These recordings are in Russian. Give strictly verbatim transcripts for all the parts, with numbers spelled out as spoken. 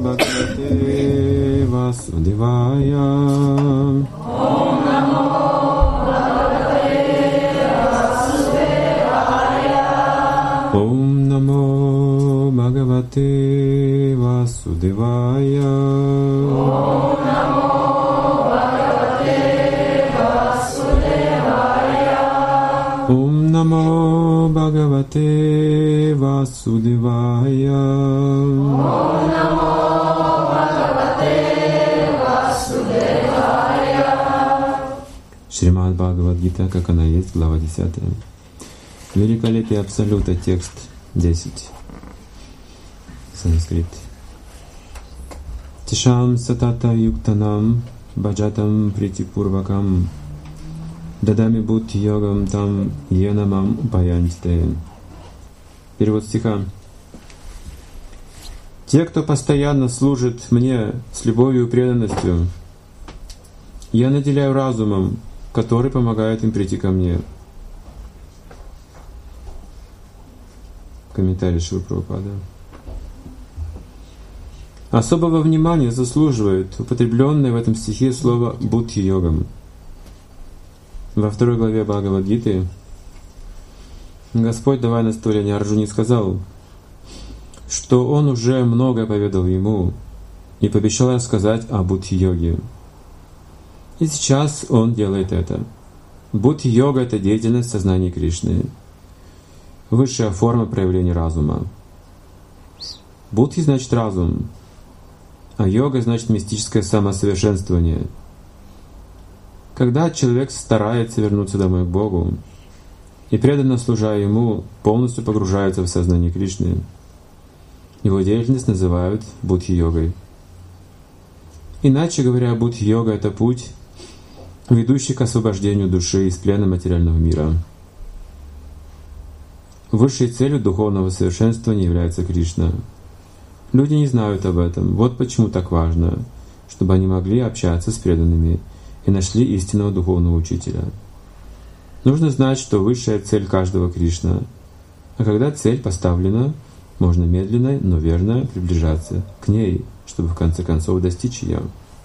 Bhagavate Vasudevaya. Om Namo Bhagavate Vasudevaya. Om Namo Bhagavate Vasudevaya. Om Namo Bhagavate Vasudevaya. Om Namo Bhagavate Vasudevaya. Om Namo Bhagavate Vasудевая. Шримад Бхагавад-гита, как она есть, глава десятая. Великолепие Абсолюта, текст десять. Санскрит. Тишам сатата юктанам баджатам притипурвакам дадами будь йогам там енамам упаянтите. Перевод стиха. Те, кто постоянно служит мне с любовью и преданностью, я наделяю разумом, который помогает им прийти ко мне. Комментарий Шрила Прабхупады. Особого внимания заслуживает употребленное в этом стихе слово «будхи-йогам». Во второй главе Бхагавад-гиты Господь, давая наставление Арджуне, сказал, что Он уже многое поведал ему и пообещал рассказать о будхи-йоге. И сейчас Он делает это. Будхи-йога — это деятельность сознания Кришны, высшая форма проявления разума. Будхи значит разум, а йога значит мистическое самосовершенствование. Когда человек старается вернуться домой к Богу и преданно служа Ему, полностью погружается в сознание Кришны, его деятельность называют будхи-йогой. Иначе говоря, будхи-йога — это путь, ведущий к освобождению души из плена материального мира. Высшей целью духовного совершенствования является Кришна. Люди не знают об этом. Вот почему так важно, чтобы они могли общаться с преданными и нашли истинного духовного учителя. Нужно знать, что высшая цель каждого — Кришна. А когда цель поставлена, можно медленно, но верно приближаться к ней, чтобы в конце концов достичь ее.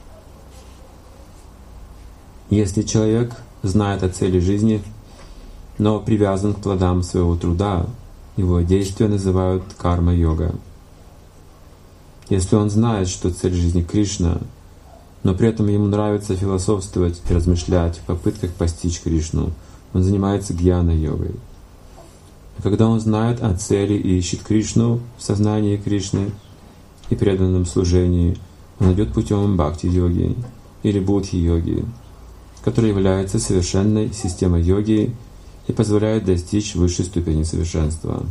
Если человек знает о цели жизни, но привязан к плодам своего труда, его действия называют карма-йога. Если он знает, что цель жизни — Кришна, но при этом ему нравится философствовать и размышлять в попытках постичь Кришну, он занимается гьяна-йогой. А когда он знает о цели и ищет Кришну в сознании Кришны и преданном служении, он идет путем бхакти-йоги или будхи-йоги, которая является совершенной системой йоги и позволяет достичь высшей ступени совершенства.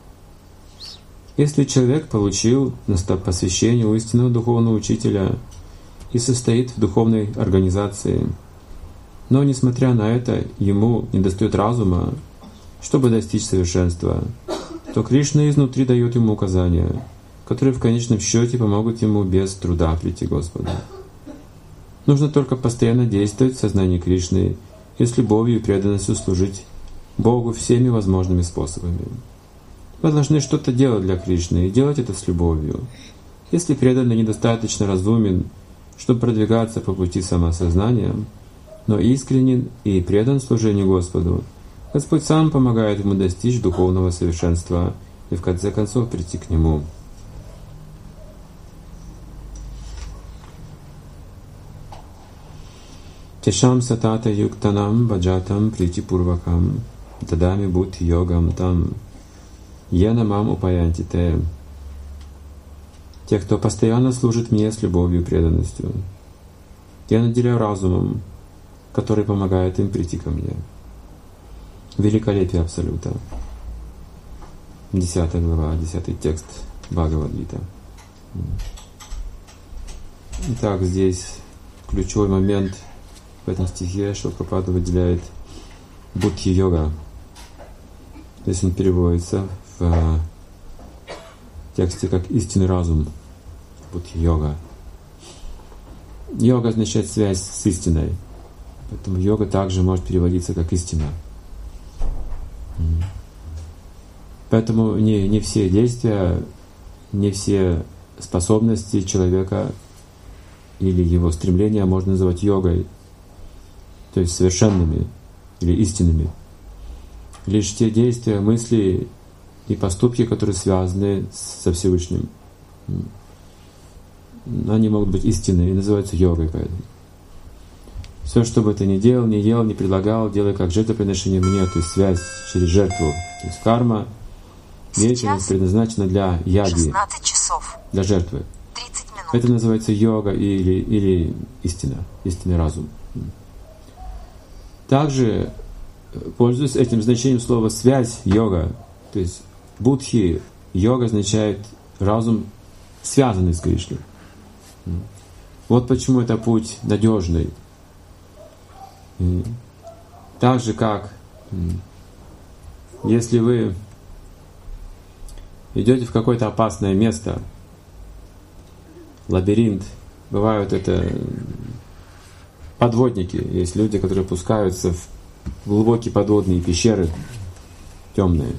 Если человек получил посвящение у истинного духовного учителя и состоит в духовной организации, но, несмотря на это, ему недостает разума, чтобы достичь совершенства, то Кришна изнутри дает ему указания, которые в конечном счете помогут ему без труда прийти к Господу. Нужно только постоянно действовать в сознании Кришны и с любовью и преданностью служить Богу всеми возможными способами. Вы должны что-то делать для Кришны и делать это с любовью. Если преданный недостаточно разумен, чтобы продвигаться по пути самосознания, но искренен и предан служению Господу, Господь сам помогает ему достичь духовного совершенства и в конце концов прийти к Нему. Тешам сатата юктанам баджатам притипурвакам дадами будхи йогам там енамам упаянтите. Те, кто постоянно служит мне с любовью и преданностью, я наделяю разумом, который помогает им прийти ко мне. Великолепие Абсолюта. Десятая глава, десятый текст Бхагавад-гита. Итак, здесь ключевой момент в этом стихе Шрила Прабхупада выделяет будхи-йога. Здесь он переводится в тексте как «истинный разум», будхи-йога. Йога означает связь с истиной, поэтому йога также может переводиться как «истина». Поэтому не, не все действия, не все способности человека или его стремления можно называть йогой, то есть совершенными или истинными. Лишь те действия, мысли и поступки, которые связаны со Всевышним, они могут быть истинны и называются йогой. Поэтому все, что бы ты ни делал, ни ел, ни предлагал, делай как жертвоприношение мне, то есть связь через жертву. То есть карма, деятельность предназначена для яги, для жертвы. Это называется йога или, или истина, истинный разум. Также, пользуясь этим значением слова «связь», йога, то есть будхи, йога означает разум, связанный с Кришной. Вот почему это путь надежный. Так же, как если вы идете в какое-то опасное место, лабиринт, бывают это подводники, есть люди, которые пускаются в глубокие подводные пещеры, темные.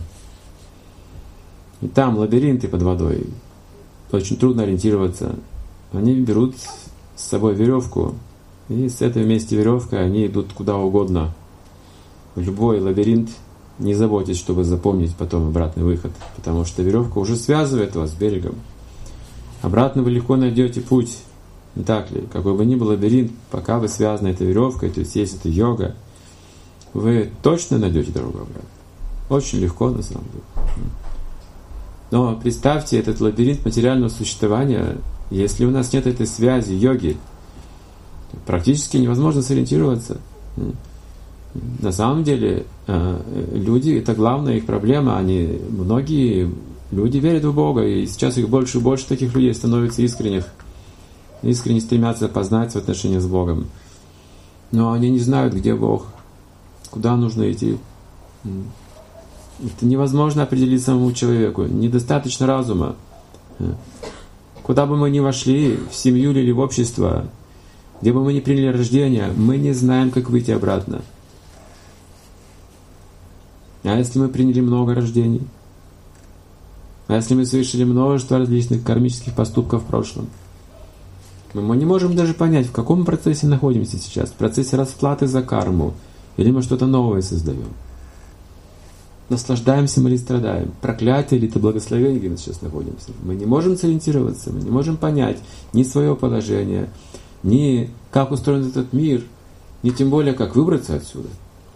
И там лабиринты под водой, очень трудно ориентироваться. Они берут с собой веревку, и с этой вместе веревкой они идут куда угодно. В любой лабиринт, не заботьтесь, чтобы запомнить потом обратный выход, потому что веревка уже связывает вас с берегом. Обратно вы легко найдете путь, не так ли? Какой бы ни был лабиринт, пока вы связаны этой веревкой, то есть есть эта йога, вы точно найдете дорогу обратно. Очень легко на самом деле. Но представьте этот лабиринт материального существования, если у нас нет этой связи, йоги, практически невозможно сориентироваться. На самом деле люди, это главная их проблема, они, многие люди верят в Бога, и сейчас их больше и больше таких людей становится искренних, искренне стремятся познать в отношении с Богом. Но они не знают, где Бог, куда нужно идти. Это невозможно определить самому человеку, недостаточно разума. Куда бы мы ни вошли, в семью или в общество, где бы мы ни приняли рождение, мы не знаем, как выйти обратно. А если мы приняли много рождений? А если мы совершили множество различных кармических поступков в прошлом? Мы не можем даже понять, в каком процессе находимся сейчас. В процессе расплаты за карму. Или мы что-то новое создаем. Наслаждаемся мы или страдаем? Проклятие или это благословение, где мы сейчас находимся? Мы не можем сориентироваться, мы не можем понять ни свое положение, ни как устроен этот мир, ни тем более, как выбраться отсюда.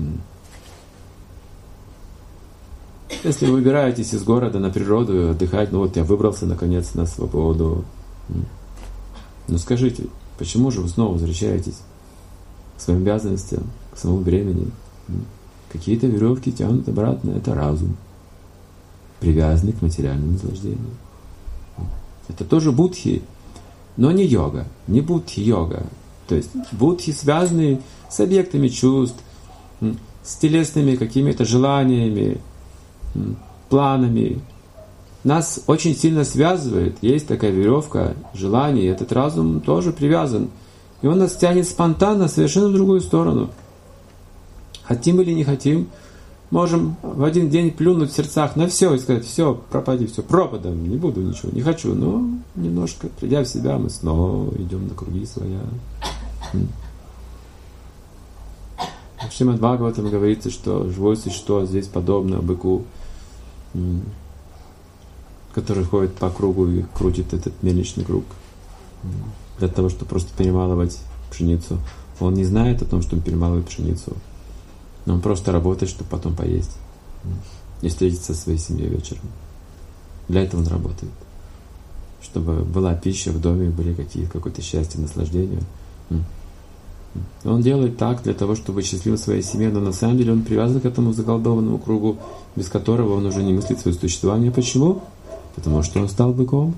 Если вы выбираетесь из города на природу отдыхать, ну вот я выбрался наконец на свободу. Ну скажите, почему же вы снова возвращаетесь к своим обязанностям, к своему времени? Какие-то веревки тянут обратно, это разум, привязанный к материальному наслаждению. Это тоже будхи, но не йога, не будхи-йога. То есть будхи связаны с объектами чувств, с телесными какими-то желаниями, планами. Нас очень сильно связывает, есть такая веревка желаний, этот разум тоже привязан. И он нас тянет спонтанно совершенно в другую сторону. Хотим или не хотим, можем в один день плюнуть в сердцах на все и сказать: все, пропади, все, пропадом, не буду ничего, не хочу. Но немножко придя в себя, мы снова идем на круги своя. В Шримад Бхагаватам говорится, что живое существо здесь подобно быку, который ходит по кругу и крутит этот мельничный круг для того, чтобы просто перемалывать пшеницу. Он не знает о том, что он перемалывает пшеницу, но он просто работает, чтобы потом поесть и встретиться со своей семьей вечером. Для этого он работает. Чтобы была пища в доме, были какие-то, какое-то счастье, наслаждение. Он делает так для того, чтобы быть счастливым в своей семье, но на самом деле он привязан к этому заколдованному кругу, без которого он уже не мыслит свое существование. Почему? Потому что он стал быком.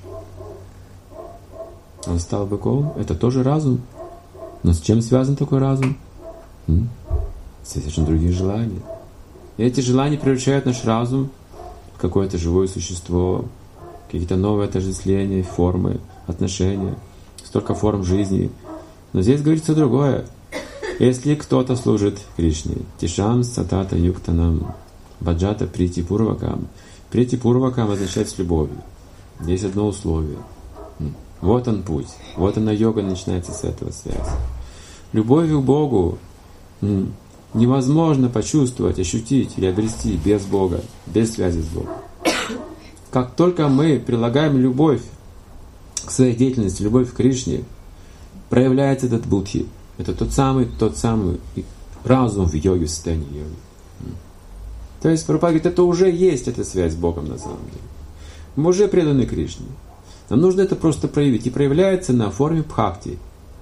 Он стал быком. Это тоже разум. Но с чем связан такой разум? М? С совершенно другие желания. И эти желания превращают наш разум в какое-то живое существо, какие-то новые отождествления, формы, отношения, столько форм жизни. Но здесь говорится другое. Если кто-то служит Кришне, тишам сатата юктанам, баджата прити пурвакам. Прити пурвакам означает с любовью. Есть одно условие. Вот он путь. Вот она йога начинается с этого связь. Любовью к Богу невозможно почувствовать, ощутить или обрести без Бога, без связи с Богом. Как только мы прилагаем любовь к своей деятельности, любовь к Кришне, проявляется этот будхи. Это тот самый, тот самый разум в йоге, в состоянии йоги. То есть Прабхупада говорит, это уже есть эта связь с Богом на самом деле. Мы уже преданы Кришне. Нам нужно это просто проявить. И проявляется на форме бхакти.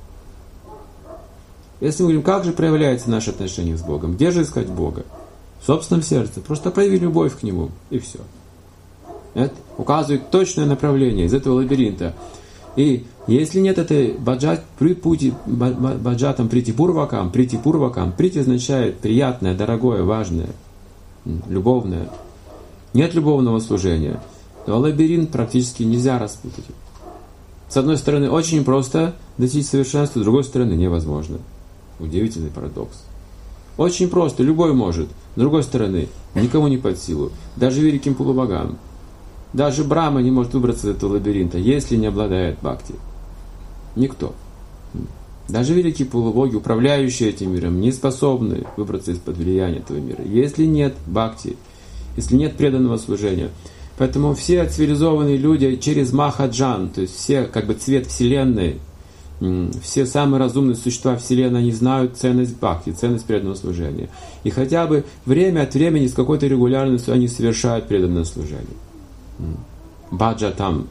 Если мы говорим, как же проявляется наше отношение с Богом, где же искать Бога? В собственном сердце. Просто прояви любовь к Нему, и все. Это указывает точное направление из этого лабиринта. И если нет этой баджат, пути, баджатам прити пурвакам, прити пурвакам, прити означает приятное, дорогое, важное, любовное. Нет любовного служения, то лабиринт практически нельзя распутать. С одной стороны, очень просто достичь совершенства, с другой стороны, невозможно. Удивительный парадокс. Очень просто, любой может. С другой стороны, никому не под силу. Даже великим полубогам. Даже Брахма не может выбраться из этого лабиринта, если не обладает бхакти. Никто. Даже великие полубоги, управляющие этим миром, не способны выбраться из-под влияния этого мира, если нет бхакти, если нет преданного служения. Поэтому все цивилизованные люди через Махаджан, то есть все как бы цвет Вселенной, все самые разумные существа Вселенной, они знают ценность бхакти, ценность преданного служения. И хотя бы время от времени с какой-то регулярностью они совершают преданное служение. Баджа там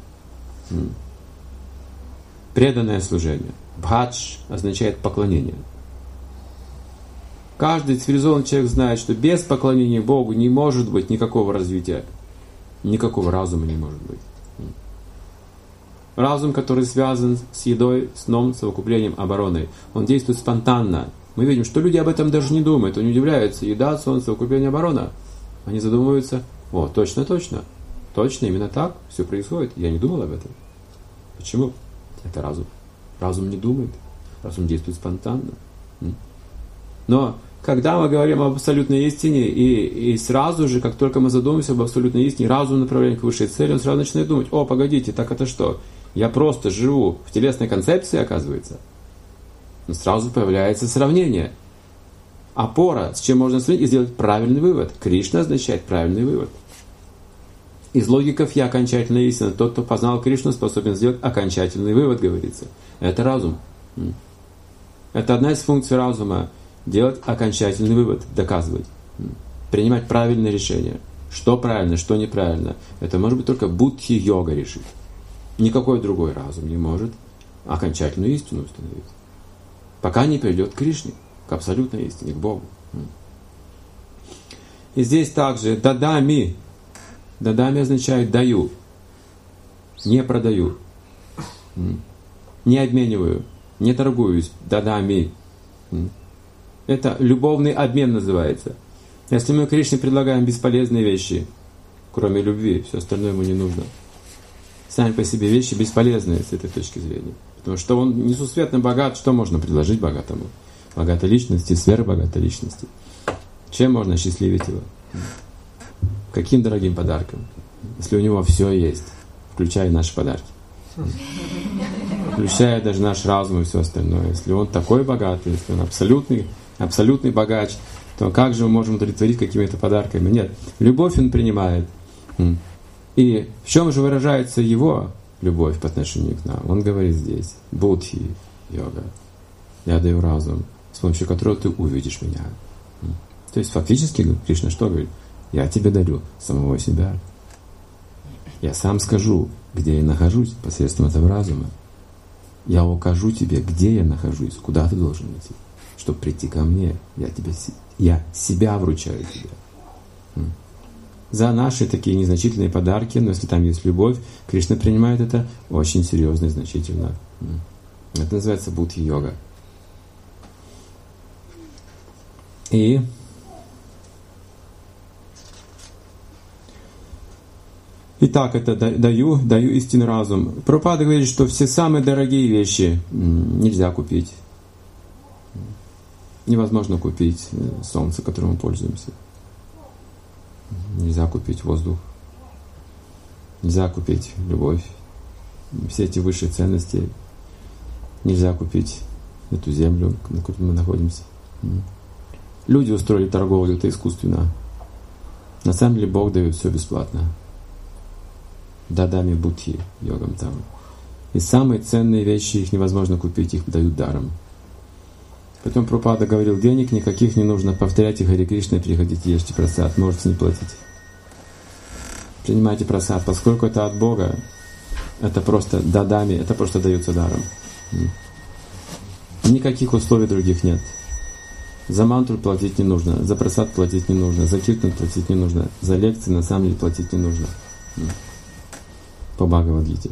преданное служение. Бхадж означает поклонение. Каждый цивилизованный человек знает, что без поклонения Богу не может быть никакого развития, никакого разума не может быть. Разум, который связан с едой, сном, совокуплением, обороной, он действует спонтанно. Мы видим, что люди об этом даже не думают, они удивляются. Еда, сон, совокупление, оборона. Они задумываются, о, точно, точно. Точно, именно так все происходит. Я не думал об этом. Почему? Это разум. Разум не думает. Разум действует спонтанно. Но когда мы говорим об абсолютной истине, и, и сразу же, как только мы задумаемся об абсолютной истине, разум направляем к высшей цели, он сразу начинает думать, о, погодите, так это что? Я просто живу в телесной концепции, оказывается. Но сразу появляется сравнение. Опора, с чем можно сравнить и сделать правильный вывод. Кришна означает правильный вывод. Из логиков я окончательная истина. Тот, кто познал Кришну, способен сделать окончательный вывод, говорится. Это разум. Это одна из функций разума. Делать окончательный вывод, доказывать. Принимать правильное решение. Что правильно, что неправильно. Это может быть только будхи-йога решить. Никакой другой разум не может окончательную истину установить. Пока не придет к Кришне, к абсолютной истине, к Богу. И здесь также дадами. Дадами означает даю. Не продаю. Не обмениваю. Не торгуюсь. Дадами. Это любовный обмен называется. Если мы Кришне предлагаем бесполезные вещи, кроме любви, все остальное ему не нужно. Сами по себе вещи бесполезные с этой точки зрения. Потому что он несусветно богат, что можно предложить богатому? Богатой личности, сверхбогатой личности. Чем можно счастливить его? Каким дорогим подарком? Если у него все есть, включая наши подарки. Включая даже наш разум и все остальное. Если он такой богатый, если он абсолютный, абсолютный богач, то как же мы можем удовлетворить какими-то подарками? Нет. Любовь он принимает. И в чем же выражается его любовь по отношению к нам? Он говорит здесь: будхи йога. Я даю разум, с помощью которого ты увидишь меня. То есть фактически Кришна что говорит? Я тебе дарю самого себя. Я сам скажу, где я нахожусь посредством этого разума. Я укажу тебе, где я нахожусь, куда ты должен идти, чтобы прийти ко мне. Я, тебе, я себя вручаю тебе. За наши такие незначительные подарки, но если там есть любовь, Кришна принимает это очень серьезно и значительно. Это называется будхи-йога. И Итак, это даю, даю истинный разум. Прабхупада говорит, что все самые дорогие вещи нельзя купить. Невозможно купить солнце, которым мы пользуемся. Нельзя купить воздух. Нельзя купить любовь. Все эти высшие ценности нельзя купить эту землю, на которой мы находимся. Люди устроили торговлю, это искусственно. На самом деле Бог дает все бесплатно. Дадами будхи, йогам там. И самые ценные вещи, их невозможно купить, их дают даром. Потом Прабхупада говорил, денег никаких не нужно, повторяйте Харе Кришна, приходите, ешьте прасад, можете не платить. Принимайте прасад, поскольку это от Бога, это просто дадами, это просто дается даром. Никаких условий других нет. За мантру платить не нужно, за прасад платить не нужно, за киртан платить не нужно, за лекции на самом деле платить не нужно. По Бхагавад-гите.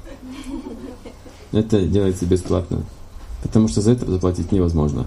Это делается бесплатно, потому что за это заплатить невозможно.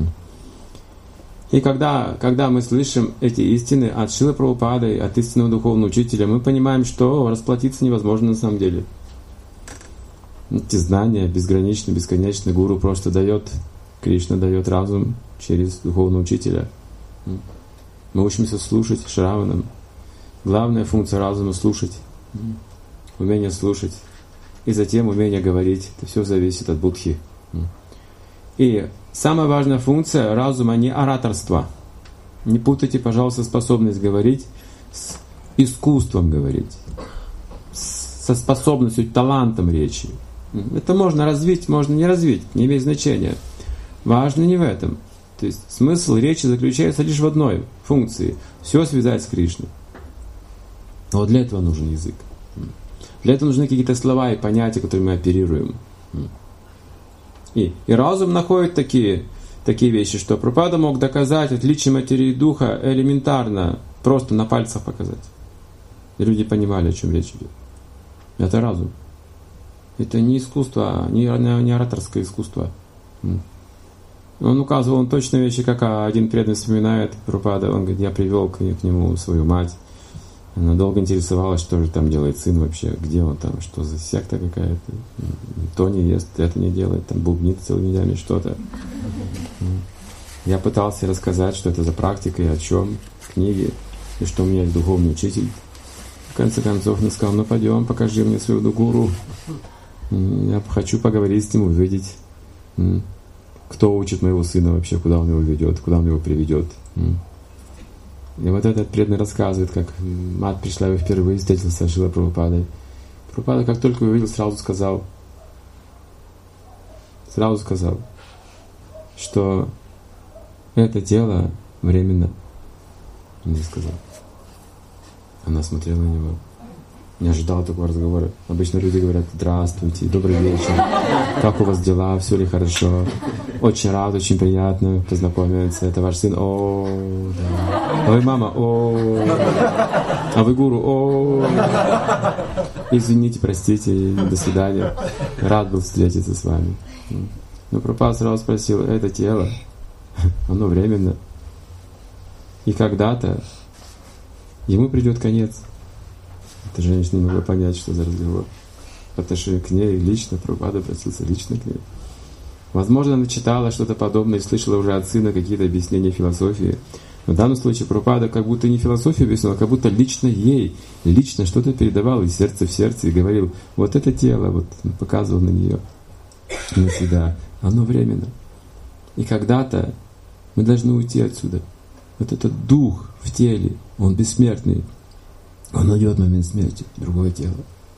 И когда, когда мы слышим эти истины от Шрилы Прабхупады, от истинного духовного учителя, мы понимаем, что расплатиться невозможно на самом деле. Эти знания безграничны, бесконечны. Гуру просто дает, Кришна дает разум через духовного учителя. Мы учимся слушать шраванам. Главная функция разума — слушать. Умение слушать. И затем умение говорить. Это все зависит от будхи. И самая важная функция разума — не ораторство. Не путайте, пожалуйста, способность говорить с искусством говорить, со способностью, талантом речи. Это можно развить, можно не развить, не имеет значения. Важно не в этом. То есть смысл речи заключается лишь в одной функции — все связать с Кришной. Но вот для этого нужен язык. Для этого нужны какие-то слова и понятия, которыми мы оперируем. И, и разум находит такие, такие вещи, что Прабхупада мог доказать отличие материи и духа элементарно, просто на пальцах показать. И люди понимали, о чем речь идет. Это разум. Это не искусство, не, не ораторское искусство. Он указывал он точно вещи, как один преданный вспоминает Прабхупада. Он говорит, я привел к, к нему свою мать. Она долго интересовалась, что же там делает сын вообще, где он там, что за секта какая-то. То не ест, это не делает, там бубнит целыми днями что-то. Я пытался рассказать, что это за практика и о чем, книги, и что у меня есть духовный учитель. В конце концов он сказал, ну пойдем, покажи мне своего гуру. Я хочу поговорить с ним, увидеть, кто учит моего сына вообще, куда он его ведет, куда он его приведет. И вот этот преданный рассказывает, как мать пришла и впервые встретился с Шрилой Прабхупадой. Прабхупада, как только увидел, сразу сказал, сразу сказал, что это тело временно. Он не сказал. Она смотрела на него. Не ожидала такого разговора. Обычно люди говорят: здравствуйте, добрый вечер, как у вас дела, все ли хорошо? Очень рад, очень приятно познакомиться. Это ваш сын? О, да. А вы мама? О, а вы гуру? О, извините, простите, до свидания. Рад был встретиться с вами. Но Прабхупада сразу спросил: это тело, оно временно. И когда-то ему придет конец. Эта женщина не могла понять, что за разговор. По отношению к ней лично Прабхупада обратился лично к ней. Возможно, она читала что-то подобное и слышала уже от сына какие-то объяснения философии. Но в данном случае Прабхупада как будто не философию объяснял, а как будто лично ей, лично что-то передавал из сердца в сердце и говорил: вот это тело, вот показывал на нее, на себя, оно временно. И когда-то мы должны уйти отсюда. Вот этот дух в теле, он бессмертный. Он уйдет в момент смерти, другое тело.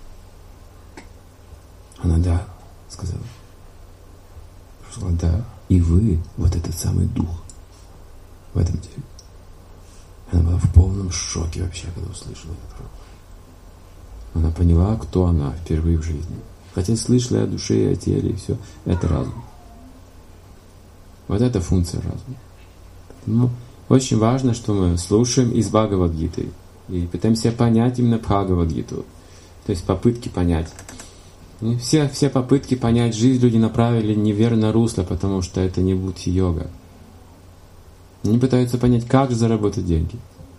Она: да, сказала. Сказала: да, и вы, вот этот самый дух в этом теле. Она была в полном шоке вообще, когда услышала это. Она поняла, кто она впервые в жизни. Хотя слышала о душе и о теле, и все. Это разум. Вот это функция разума. Но очень важно, что мы слушаем из Бхагавад-гиты и пытаемся понять именно Бхагавад-гиту. То есть попытки понять. И все, все попытки понять жизнь люди направили неверно русло, потому что это не будхи-йога. Они пытаются понять, как же заработать деньги,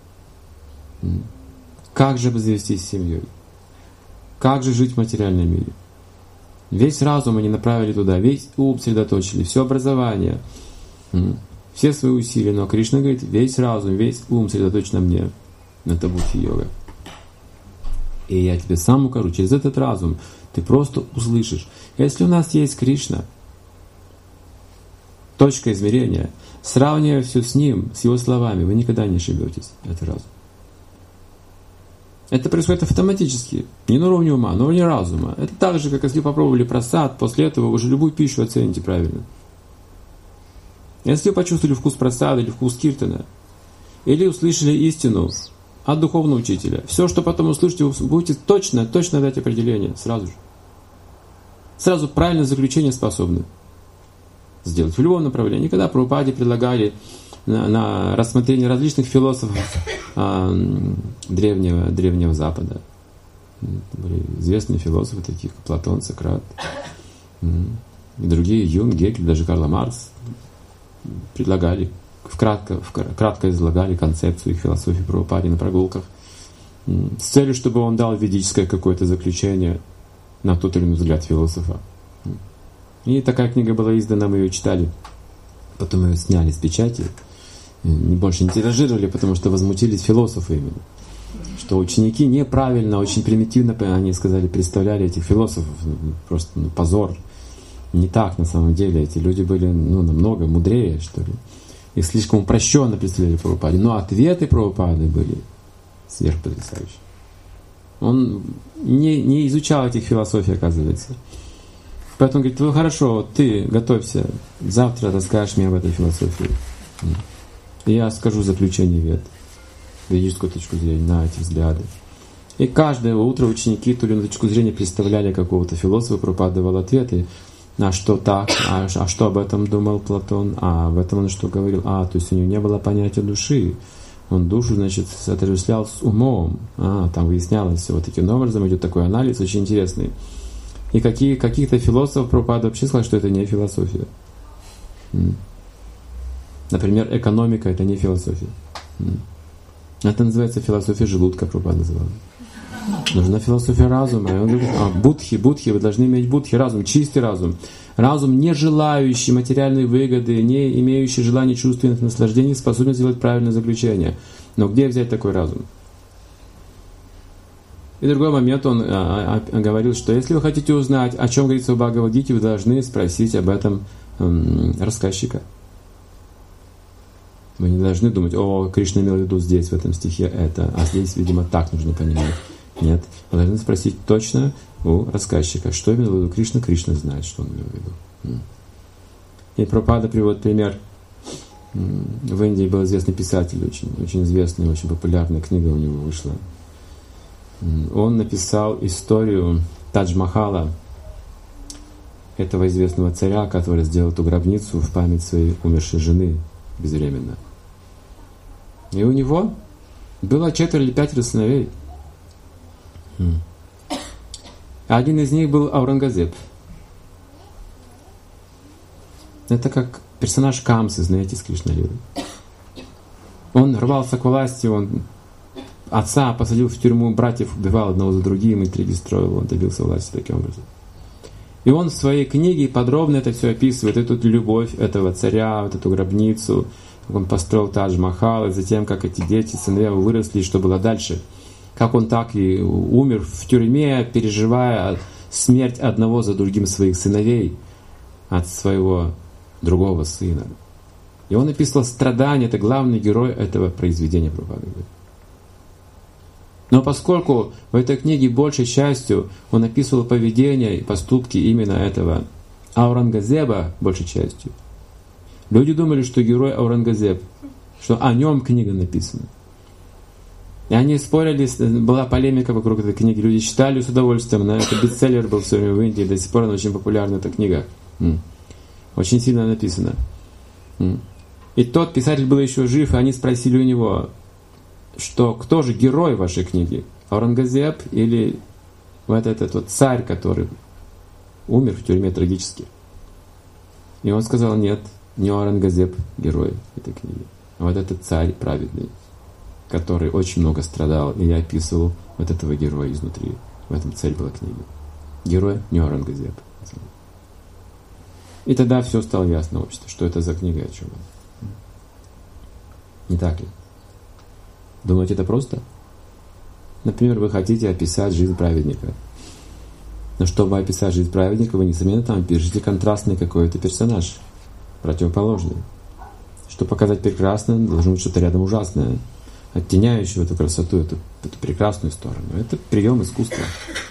как же обзавестись семьей, как же жить в материальном мире. Весь разум они направили туда, весь ум сосредоточили, все образование, все свои усилия. Но Кришна говорит: весь разум, весь ум сосредоточен на мне. Это будхи-йога. И я тебе сам укажу, через этот разум ты просто услышишь. Если у нас есть Кришна, точка измерения, сравнивая все с Ним, с Его словами, вы никогда не ошибетесь. Это разум. Это происходит автоматически, не на уровне ума, на уровне разума. Это так же, как если попробовали прасад, после этого вы уже любую пищу оцените правильно. Если вы почувствовали вкус прасада или вкус киртана, или услышали истину от духовного учителя, все, что потом услышите, вы будете точно, точно дать определение сразу же. Сразу правильное заключение способны сделать в любом направлении. Когда Прабхупаде предлагали на, на рассмотрение различных философов а, древнего, древнего Запада. Были известные философы, такие как Платон, Сократ, и другие, Юнг, Геккель, даже Карл Маркс, предлагали, вкратко, вкратко излагали концепцию их философии Прабхупаде на прогулках, с целью, чтобы он дал ведическое какое-то заключение на тот или иной взгляд философа. И такая книга была издана, мы ее читали, потом ее сняли с печати, больше не тиражировали, потому что возмутились философы именно. Что ученики неправильно, очень примитивно, они сказали, представляли этих философов, просто ну, позор. Не так на самом деле, эти люди были ну, намного мудрее, что ли. Их слишком упрощенно представляли Прабхупаде, но ответы Прабхупады были сверхпотрясающие. Он не, не изучал этих философий, оказывается. Поэтому говорит, ну хорошо, ты готовься, завтра расскажешь мне об этой философии. И я скажу заключение вед, ведическую точку зрения на эти взгляды. И каждое утро ученики ту или иную точку зрения представляли какого-то философа, Прабхупада давал ответы, а что так, а, а что об этом думал Платон, а об этом он что говорил, а, то есть у него не было понятия души. Он душу, значит, отождествлял с умом. А, там выяснялось все вот таким образом, идет такой анализ очень интересный. И какие, каких-то философов Прабхупада вообще сказал, что это не философия. Например, экономика — это не философия. Это называется философия желудка, Прабхупада называл. Нужна философия разума. И он говорит, а, будхи, будхи, вы должны иметь будхи, разум, чистый разум. Разум, не желающий материальной выгоды, не имеющий желания чувственных наслаждений, способен сделать правильное заключение. Но где взять такой разум? И в другой момент он а, а, говорил, что если вы хотите узнать, о чем говорится в Бхагавад-гите, вы должны спросить об этом м, рассказчика. Вы не должны думать, о, Кришна имел в виду здесь, в этом стихе это, а здесь, видимо, так нужно понимать. Нет. Вы должны спросить точно у рассказчика, что имел в виду Кришна. Кришна знает, что он имел в виду. И Прабхупада приводит пример. В Индии был известный писатель, очень, очень известный, очень популярная книга у него вышла. Он написал историю Тадж-Махала, этого известного царя, который сделал эту гробницу в память своей умершей жены безвременно. И у него было четверо или пятеро сыновей. Один из них был Аурангазеб. Это как персонаж Камсы, знаете, из Кришна-лилы. Он рвался к власти, он отца посадил в тюрьму, братьев убивал одного за другим, интриги строил, он добился власти таким образом. И он в своей книге подробно это все описывает, эту любовь этого царя, вот эту гробницу, как он построил Тадж-Махал, и затем, как эти дети, сыновья выросли, и что было дальше. Как он так и умер в тюрьме, переживая смерть одного за другим своих сыновей от своего другого сына. И он описывал страдания, это главный герой этого произведения Прабхупады. Но поскольку в этой книге большей частью он описывал поведение и поступки именно этого Аурангазеба, большей частью, люди думали, что герой Аурангазеб, что о нем книга написана. И они спорили, была полемика вокруг этой книги, люди читали с удовольствием, на это бестселлер был все время в Индии, до сих пор она очень популярна, эта книга. Очень сильно написана. И тот писатель был еще жив, и они спросили у него, что кто же герой вашей книги? Аурангазеб или вот этот вот царь, который умер в тюрьме трагически? И он сказал, нет, не Аурангазеб герой этой книги, а вот этот царь праведный, который очень много страдал, и я описывал вот этого героя изнутри. В этом цель была книги. Герой не Аурангазеб. И тогда все стало ясно обществу, что это за книга, о чем она. Не так ли? Думаете, это просто? Например, вы хотите описать жизнь праведника. Но чтобы описать жизнь праведника, вы, несомненно, там пишете контрастный какой-то персонаж, противоположный. Чтобы показать прекрасное, должно быть что-то рядом ужасное, оттеняющее эту красоту, эту, эту прекрасную сторону. Это прием искусства.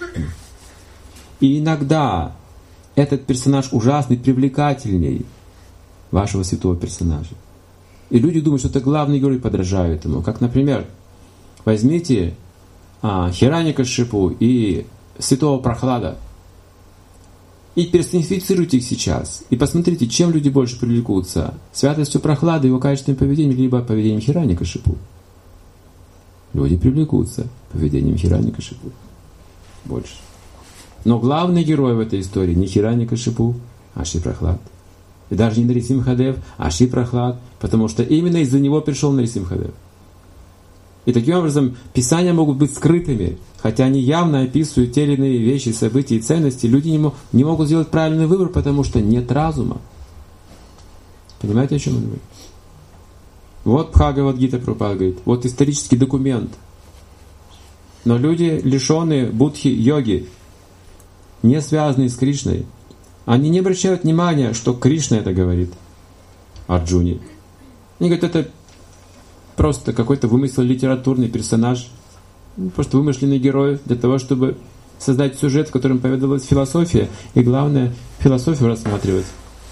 И иногда этот персонаж ужасный привлекательней вашего святого персонажа. И люди думают, что это главный герой, подражают ему. Как, например, возьмите а, Хираньякашипу и святого Прохлада и персонифицируйте их сейчас. И посмотрите, чем люди больше привлекутся. Святостью Прохлады, его качественным поведением, либо поведением Хираньякашипу. Люди привлекутся поведением Хираньякашипу больше. Но главный герой в этой истории не Хираньякашипу, а Шри Прохлад. И даже не Нарисимхадев, а Шри Прохлад, потому что именно из-за него пришел Нарисимхадев. И таким образом Писания могут быть скрытыми, хотя они явно описывают те или иные вещи, события и ценности. Люди не, мо- не могут сделать правильный выбор, потому что нет разума. Понимаете, о чем я говорю? Вот Бхагавад-гита Прабхупада говорит, вот исторический документ. Но люди, лишенные будхи-йоги, не связанные с Кришной, они не обращают внимания, что Кришна это говорит Арджуне. Они говорят, это просто какой-то вымысел, литературный персонаж, просто вымышленный герой для того, чтобы создать сюжет, в котором поведалась философия, и главное, философию рассматривать.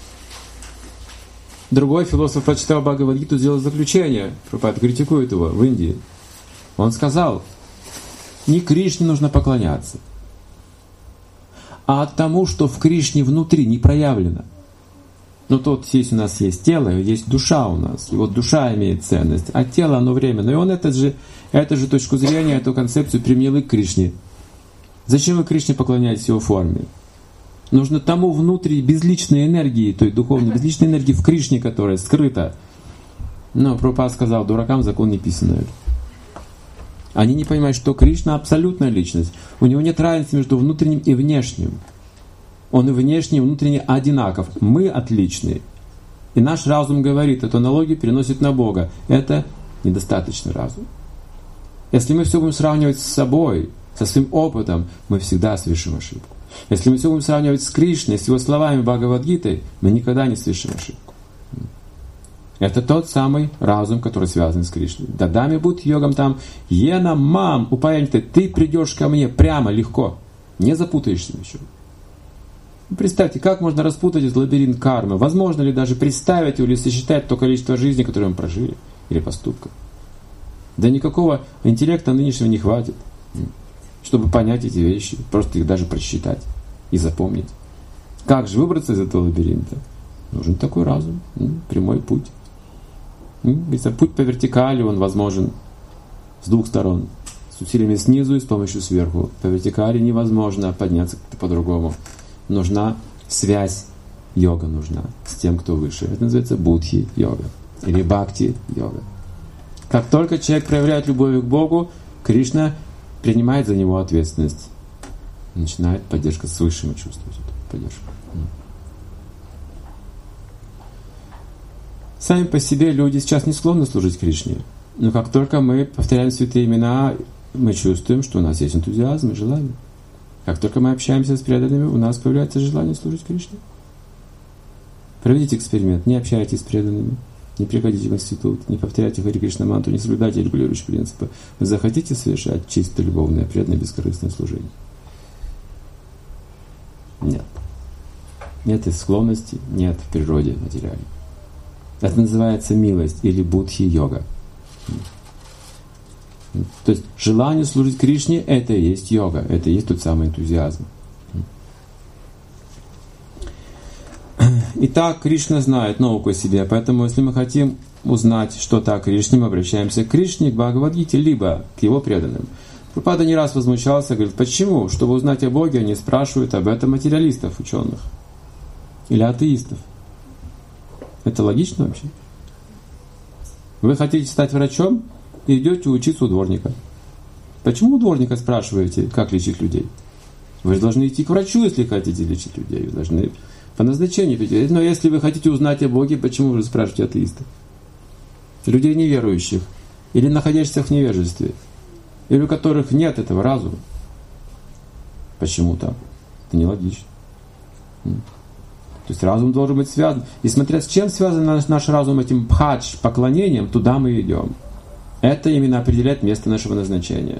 Другой философ, прочитал Бхагавад-гиту, сделал заключение, Прабхупада критикует его в Индии. Он сказал, не Кришне нужно поклоняться, а от тому, что в Кришне внутри не проявлено. Ну, тут здесь у нас есть тело, есть душа у нас, и вот душа имеет ценность, а тело, оно временно. И он этот же, эту же точку зрения, эту концепцию применил и к Кришне. Зачем вы Кришне поклоняетесь в его форме? Нужно тому внутри безличной энергии, той духовной безличной энергии в Кришне, которая скрыта. Но Прабхупада сказал, дуракам закон не писанный. Они не понимают, что Кришна абсолютная личность. У него нет разницы между внутренним и внешним. Он и внешне, и внутренне одинаков. Мы отличные. И наш разум говорит, эту аналогию переносит на Бога. Это недостаточный разум. Если мы все будем сравнивать с собой, со своим опытом, мы всегда совершим ошибку. Если мы все будем сравнивать с Кришной, с его словами Бхагавад-гитой, мы никогда не совершим ошибку. Это тот самый разум, который связан с Кришной. Дадами будь йогам там, ена мам, упаяньте, ты придешь ко мне прямо, легко, не запутаешься ничего. Представьте, как можно распутать этот лабиринт кармы? Возможно ли даже представить или сосчитать то количество жизней, которые мы прожили, или поступков? Да никакого интеллекта нынешнего не хватит, чтобы понять эти вещи, просто их даже просчитать и запомнить. Как же выбраться из этого лабиринта? Нужен такой разум, прямой путь. Путь по вертикали, он возможен с двух сторон. С усилиями снизу и с помощью сверху. По вертикали невозможно подняться как-то по-другому. Нужна связь, йога нужна с тем, кто выше. Это называется будхи-йога или бхакти-йога. Как только человек проявляет любовь к Богу, Кришна принимает за него ответственность. Начинает поддержка свыше, мы чувствуем эту поддержку. Сами по себе люди сейчас не склонны служить Кришне. Но как только мы повторяем святые имена, мы чувствуем, что у нас есть энтузиазм и желание. Как только мы общаемся с преданными, у нас появляется желание служить Кришне. Проведите эксперимент. Не общайтесь с преданными, не приходите в институт, не повторяйте Хари Кришна мантру, не соблюдайте регулирующие принципы. Вы захотите совершать чисто любовное, преданное, бескорыстное служение? Нет. Нет и склонности, нет в природе материальной. Это называется милость или будхи-йога. То есть желание служить Кришне — это и есть йога, это и есть тот самый энтузиазм. Итак, Кришна знает науку о себе, поэтому если мы хотим узнать что-то о Кришне, мы обращаемся к Кришне, к Бхагавад-гите, либо к его преданным. Прабхупада не раз возмущался, говорит, почему? Чтобы узнать о Боге, они спрашивают об этом материалистов, ученых или атеистов. Это логично вообще? Вы хотите стать врачом и идете учиться у дворника. Почему у дворника спрашиваете, как лечить людей? Вы же должны идти к врачу, если хотите лечить людей. Вы должны по назначению идти. Но если вы хотите узнать о Боге, почему вы спрашиваете атеистов? Людей неверующих или находящихся в невежестве. или у которых нет этого разума. Почему так? Это нелогично. То есть разум должен быть связан. И смотря с чем связан наш, наш разум, этим бхадж, поклонением, туда мы идем. Это именно определяет место нашего назначения.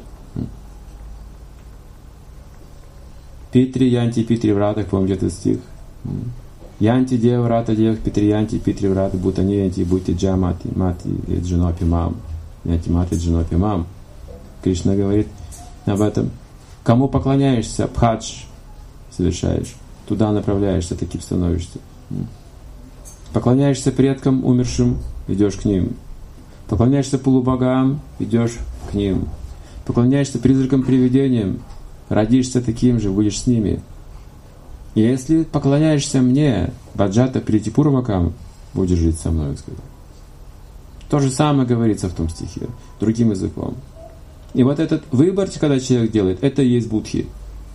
Питри, янти, питри, врата, помните этот стих? Янти, дева, врата, девах, питри, янти, питри, врата, бутани, янти, будьте джа, мати, мати, джинопи, мам. Янти, мати, джинопи, мам. Кришна говорит об этом. Кому поклоняешься, бхадж совершаешь, туда направляешься, таким становишься. Поклоняешься предкам умершим, идешь к ним. Поклоняешься полубогам, идешь к ним. Поклоняешься призракам, привидениям, родишься таким же, будешь с ними. И если поклоняешься мне, баджата притипурвакам, будешь жить со мной, сказал. То же самое говорится в том стихе, другим языком. И вот этот выбор, когда человек делает, это и есть будхи.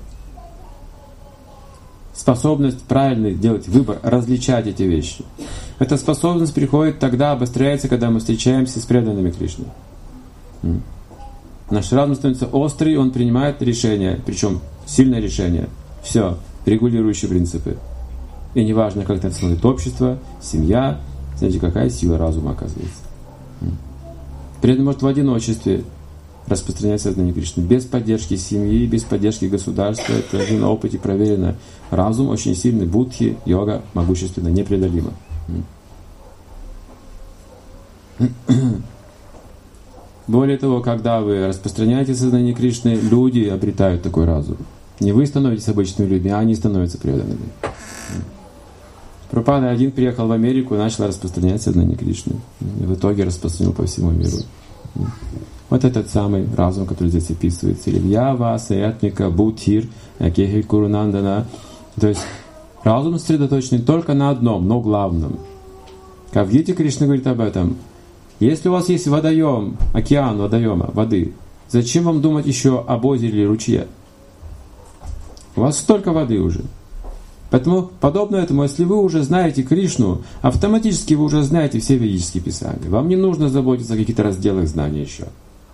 Способность правильно делать выбор, различать эти вещи. Эта способность приходит тогда, обостряется, когда мы встречаемся с преданными Кришне. Наш разум становится острый, он принимает решение, причем сильное решение. Все, регулирующие принципы. И неважно, как это смотрит общество, семья, знаете, какая сила разума оказывается. Преданный может в одиночестве распространять сознание Кришны. Без поддержки семьи, без поддержки государства. Это уже на опыте проверено. Разум очень сильный, будхи, йога могущественно, непреодолимо. Более того, когда вы распространяете сознание Кришны, люди обретают такой разум. Не вы становитесь обычными людьми, а они становятся преданными. Прабхупада один приехал в Америку и начал распространять сознание Кришны. И в итоге распространил по всему миру. Вот этот самый разум, который здесь описывается. Илья, Васа, Ятмика, Будхир, Акехи, Курунандана. То есть разум сосредоточенный только на одном, но главном. Как в Гите Кришна говорит об этом. Если у вас есть водоем, океан водоема, воды, зачем вам думать еще об озере или ручье? У вас столько воды уже. Поэтому, подобно этому, если вы уже знаете Кришну, автоматически вы уже знаете все ведические писания. Вам не нужно заботиться о каких-то разделах знаний еще.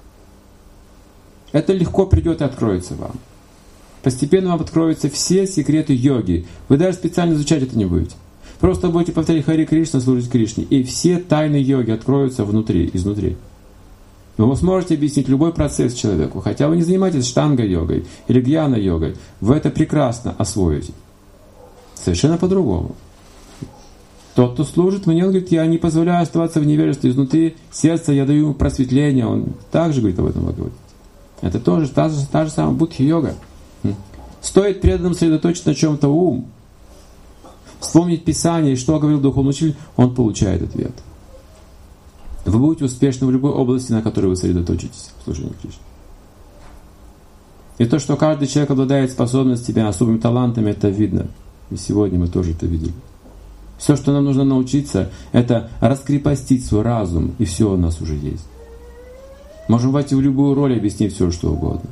Это легко придет и откроется вам. Постепенно вам откроются все секреты йоги. Вы даже специально изучать это не будете. Просто будете повторять Хари Кришна, служить Кришне. И все тайны йоги откроются внутри, изнутри. Вы сможете объяснить любой процесс человеку. Хотя вы не занимаетесь штанга-йогой или гьяна-йогой. Вы это прекрасно освоите. Совершенно по-другому. Тот, кто служит мне, он говорит, я не позволяю оставаться в невежестве изнутри сердца, я даю ему просветление. Он также говорит об этом говорит. Это тоже та же, та же самая будхи-йога. Стоит преданным сосредоточить на чем-то ум, вспомнить Писание, что говорил духовный учитель, он получает ответ. Вы будете успешны в любой области, на которой вы сосредоточитесь в служении Кришне. И то, что каждый человек обладает способностями, особыми талантами, это видно. И сегодня мы тоже это видели. Все, что нам нужно научиться, это раскрепостить свой разум, и все у нас уже есть. Можем войти в любую роль и объяснить все, что угодно.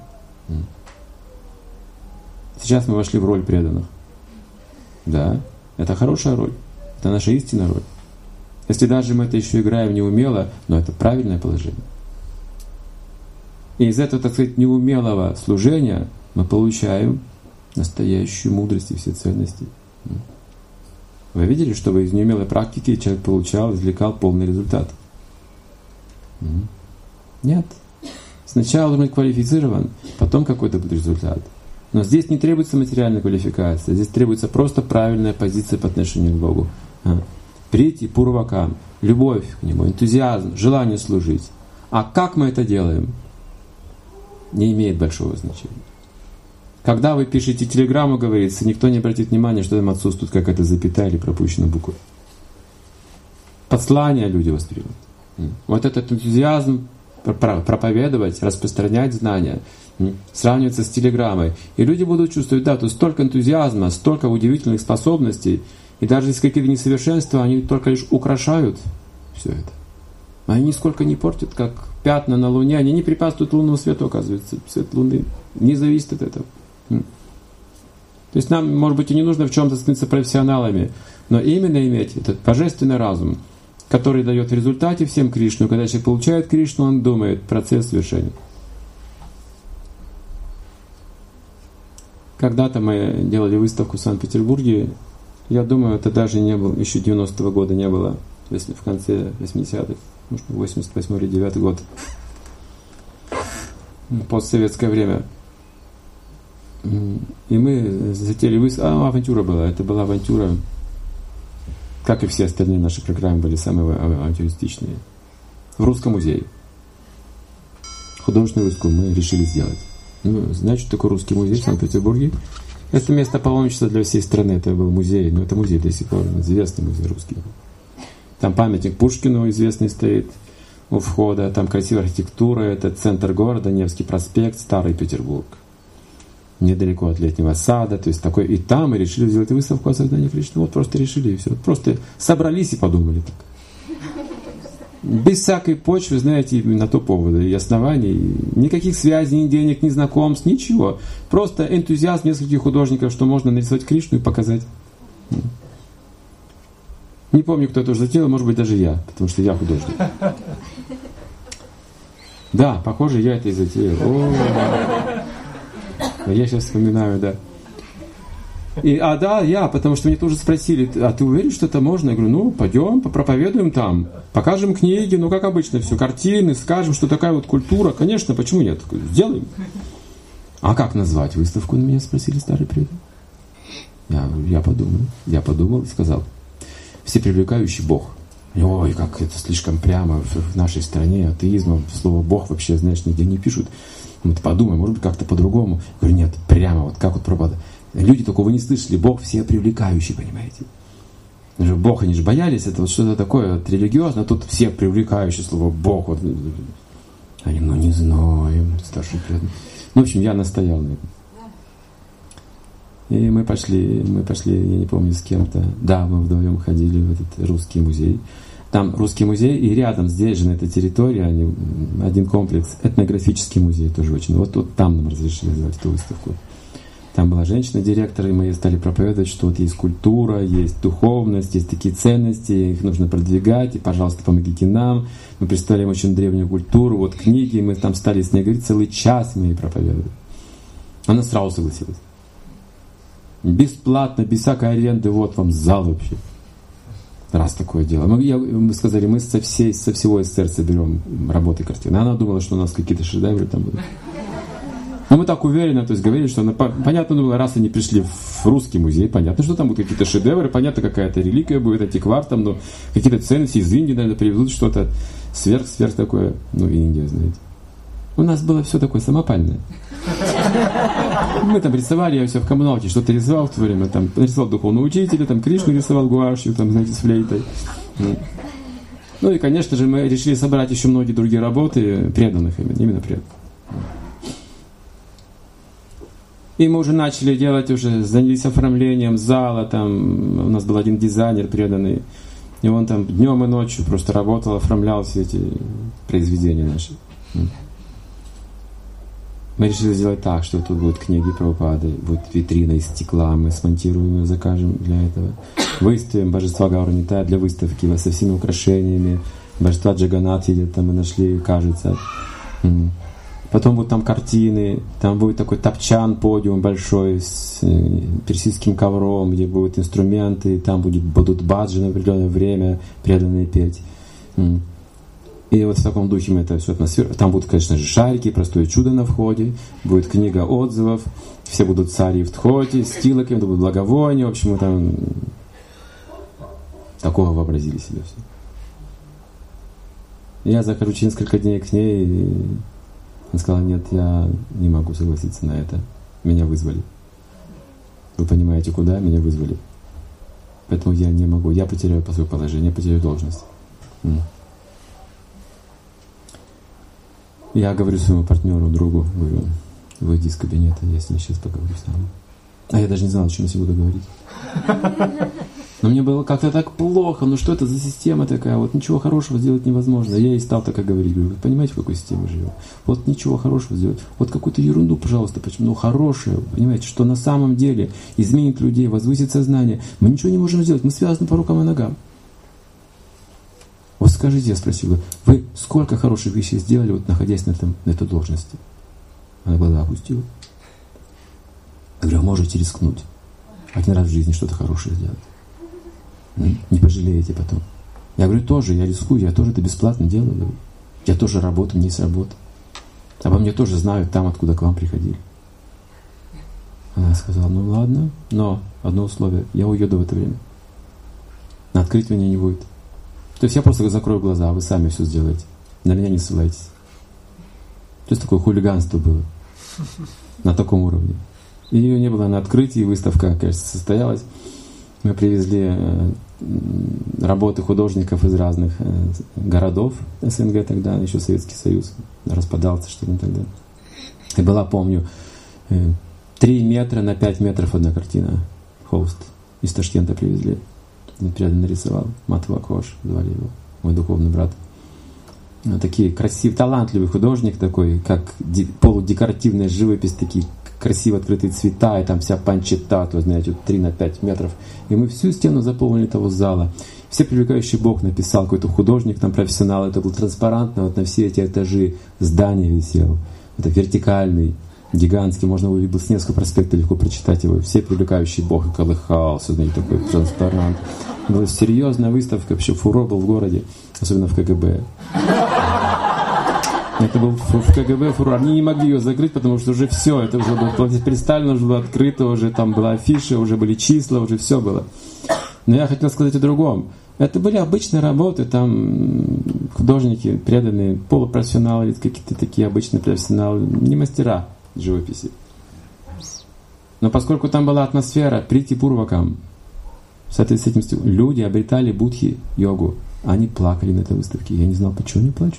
Сейчас мы вошли в роль преданных. Да, это хорошая роль. Это наша истинная роль. Если даже мы это еще играем неумело, но это правильное положение. И из этого, так сказать, неумелого служения мы получаем настоящую мудрость и все ценности. Вы видели, чтобы из неумелой практики человек получал, извлекал полный результат? Нет. Сначала должен быть квалифицирован, потом какой-то будет результат. Но здесь не требуется материальная квалификация, здесь требуется просто правильная позиция по отношению к Богу. Прийти пурвакам, любовь к Нему, энтузиазм, желание служить. А как мы это делаем, не имеет большого значения. Когда вы пишете телеграмму, говорится, никто не обратит внимания, что там отсутствует какая-то запятая или пропущена буква. Послание люди воспримут. Вот этот энтузиазм проповедовать, распространять знания, сравниваться с телеграммой. И люди будут чувствовать, да, тут столько энтузиазма, столько удивительных способностей, и даже если какие-то несовершенства, они только лишь украшают все это. Они нисколько не портят, как пятна на Луне, они не препятствуют лунному свету, оказывается. Свет Луны не зависит от этого. То есть нам, может быть, и не нужно в чем-то становиться профессионалами, но именно иметь этот божественный разум, который дает в результате всем Кришну. Когда человек получает Кришну, он думает процесс совершения. Когда-то мы делали выставку в Санкт-Петербурге. Я думаю, это даже не было, еще девяностого года не было, если в конце восьмидесятых, может, восемьдесят восьмой или девятый год. Постсоветское время. И мы затеяли выставку. А, авантюра была. Это была авантюра. Как и все остальные наши программы были самые авантюристичные. В Русском музее. Художественную выставку мы решили сделать. Ну, знаете, что такое Русский музей в Санкт-Петербурге? Это место паломничества для всей страны. Это был музей. Но это музей до сих пор. Известный музей русский. Там памятник Пушкину известный стоит у входа. Там красивая архитектура. Это центр города, Невский проспект, Старый Петербург. Недалеко от Летнего сада. То есть такой. И там мы решили сделать выставку о создании Кришны. Вот просто решили и все. Просто собрались и подумали так. Без всякой почвы, знаете, на то повода и оснований. Никаких связей, ни денег, ни знакомств, ничего. Просто энтузиазм нескольких художников, что можно нарисовать Кришну и показать. Не помню, кто это уже затеял, может быть, даже я, потому что я художник. Да, похоже, я это и затеял. О, я сейчас вспоминаю, да. И, а да, я, потому что меня тоже спросили, а ты уверен, что это можно? Я говорю, ну, пойдем, попроповедуем там, покажем книги, ну, как обычно, все, картины, скажем, что такая вот культура. Конечно, почему нет? Сделаем. А как назвать выставку, на меня спросили старые преданные. Я, я подумал, я подумал и сказал, всепривлекающий Бог. Ой, как это слишком прямо в нашей стране, атеизма, слово Бог вообще, знаешь, нигде не пишут. Мы подумаем, может быть, как-то по-другому. Я говорю, нет, прямо, вот как вот пропада. Люди такого не слышали. Бог все привлекающий, понимаете? Бог, они же боялись, это вот что-то такое вот религиозное, а тут все привлекающие слово Бог. Вот. Они, ну не знаю, старший преданный. Ну, в общем, я настоял на этом. И мы пошли, мы пошли, я не помню, с кем-то. Да, мы вдвоем ходили в этот русский музей. Там русский музей, и рядом здесь же, на этой территории, они, один комплекс, этнографический музей тоже очень. Вот, вот там нам разрешили сделать эту выставку. Там была женщина-директор, и мы стали проповедовать, что вот есть культура, есть духовность, есть такие ценности, их нужно продвигать, и, пожалуйста, помогите нам. Мы представляем очень древнюю культуру, вот книги, мы там стали с ней говорить, целый час мы ей проповедовали. Она сразу согласилась. Бесплатно, без всякой аренды, вот вам зал вообще. Раз такое дело. Мы, я, мы сказали, мы со, всей, со всего СССР берем работы картины. Она думала, что у нас какие-то шедевры там будут. Но мы так уверенно, то есть говорили, что она, понятно было, раз они пришли в русский музей, понятно, что там будут какие-то шедевры, понятно, какая-то реликвия будет, антиквар там, но какие-то ценности из Индии, наверное, привезут что-то сверх-сверх такое. Ну, Индия, знаете. У нас было все такое самопальное. Мы там рисовали, я все в коммуналке что-то рисовал в то время, там рисовал духовного учителя, там Кришну рисовал гуашью, там, знаете, с флейтой. Ну и, конечно же, мы решили собрать еще многие другие работы преданных именно, именно преданных. И мы уже начали делать, уже занялись оформлением зала, там у нас был один дизайнер преданный, и он там днем и ночью просто работал, оформлял все эти произведения наши. Мы решили сделать так, что тут будут книги Прабхупады, будет витрина из стекла, мы смонтируем ее, закажем для этого. Выставим божества Гаура-Нитая для выставки со всеми украшениями. Божества Джаганнат едет, там мы нашли, кажется. Потом будут там картины, там будет такой топчан, подиум большой с персидским ковром, где будут инструменты, там будет, будут баджи на определенное время, преданные петь. И вот в таком духе мы это все атмосферу. Там будут, конечно же, шарики, простое чудо на входе, будет книга отзывов, все будут цари в тхоте, с тилоками, это будут благовония, в общем, мы там такого вообразили себе все. Я захожу через несколько дней к ней, и она сказала, нет, я не могу согласиться на это. Меня вызвали. Вы понимаете, куда? Меня вызвали. Поэтому я не могу. Я потеряю по своему положению, я потеряю должность. Я говорю своему партнеру, другу, говорю, выйди из кабинета, я с ней сейчас поговорю сам. А я даже не знал, о чем я с ней буду говорить. Но мне было как-то так плохо, ну что это за система такая, вот ничего хорошего сделать невозможно. Я ей стал так и говорить, говорю, вы понимаете, в какой системе мы живем? Вот ничего хорошего сделать, вот какую-то ерунду, пожалуйста, почему? Ну хорошее, понимаете, что на самом деле изменит людей, возвысит сознание. Мы ничего не можем сделать, мы связаны по рукам и ногам. Вот скажите, я спросил, вы сколько хороших вещей сделали, вот находясь на, этом, на этой должности? Она глаза опустила. Я говорю, можете рискнуть. Один раз в жизни что-то хорошее сделать. Не пожалеете потом. Я говорю, тоже, я рискую, я тоже это бесплатно делаю. Я тоже работаю, мне есть работа. Обо мне тоже знают там, откуда к вам приходили. Она сказала, ну ладно, но одно условие, я уеду в это время. На открытие меня не будет. То есть я просто закрою глаза, а вы сами все сделаете. На меня не ссылайтесь. То есть такое хулиганство было. На таком уровне. И ее не было на открытии, выставка, кажется, состоялась. Мы привезли работы художников из разных городов СНГ тогда, еще Советский Союз распадался, что ли, тогда. И была, помню, три метра на пять метров одна картина. Холст. Из Ташкента привезли. Преданно нарисовал. Матва Кош звали его, мой духовный брат. Такие красивые, талантливый художник такой, как полудекоративная живопись, такие красиво открытые цвета, и там вся панчета, знаете, вот три на пять метров. И мы всю стену заполнили того зала. Все привлекающий Бог написал, какой-то художник, там профессионал, это был транспарантно, вот на все эти этажи здания висел. Это вертикальный, гигантский, можно было с Невского проспекта легко прочитать его. Все привлекающий Бог, и колыхался, знаете, такой транспарант. Была серьезная выставка, вообще фурор был в городе, особенно в КГБ. Это был в КГБ фурор. Они не могли ее закрыть, потому что уже все, это уже было представлено, уже было открыто, уже там была афиша, уже были числа, уже все было. Но я хотел сказать о другом. Это были обычные работы, там художники, преданные, полупрофессионалы, какие-то такие обычные профессионалы, не мастера живописи. Но поскольку там была атмосфера прийти пурвакам, в соответствии с этим люди обретали будхи, йогу, они плакали на этой выставке. Я не знал, почему они плачут.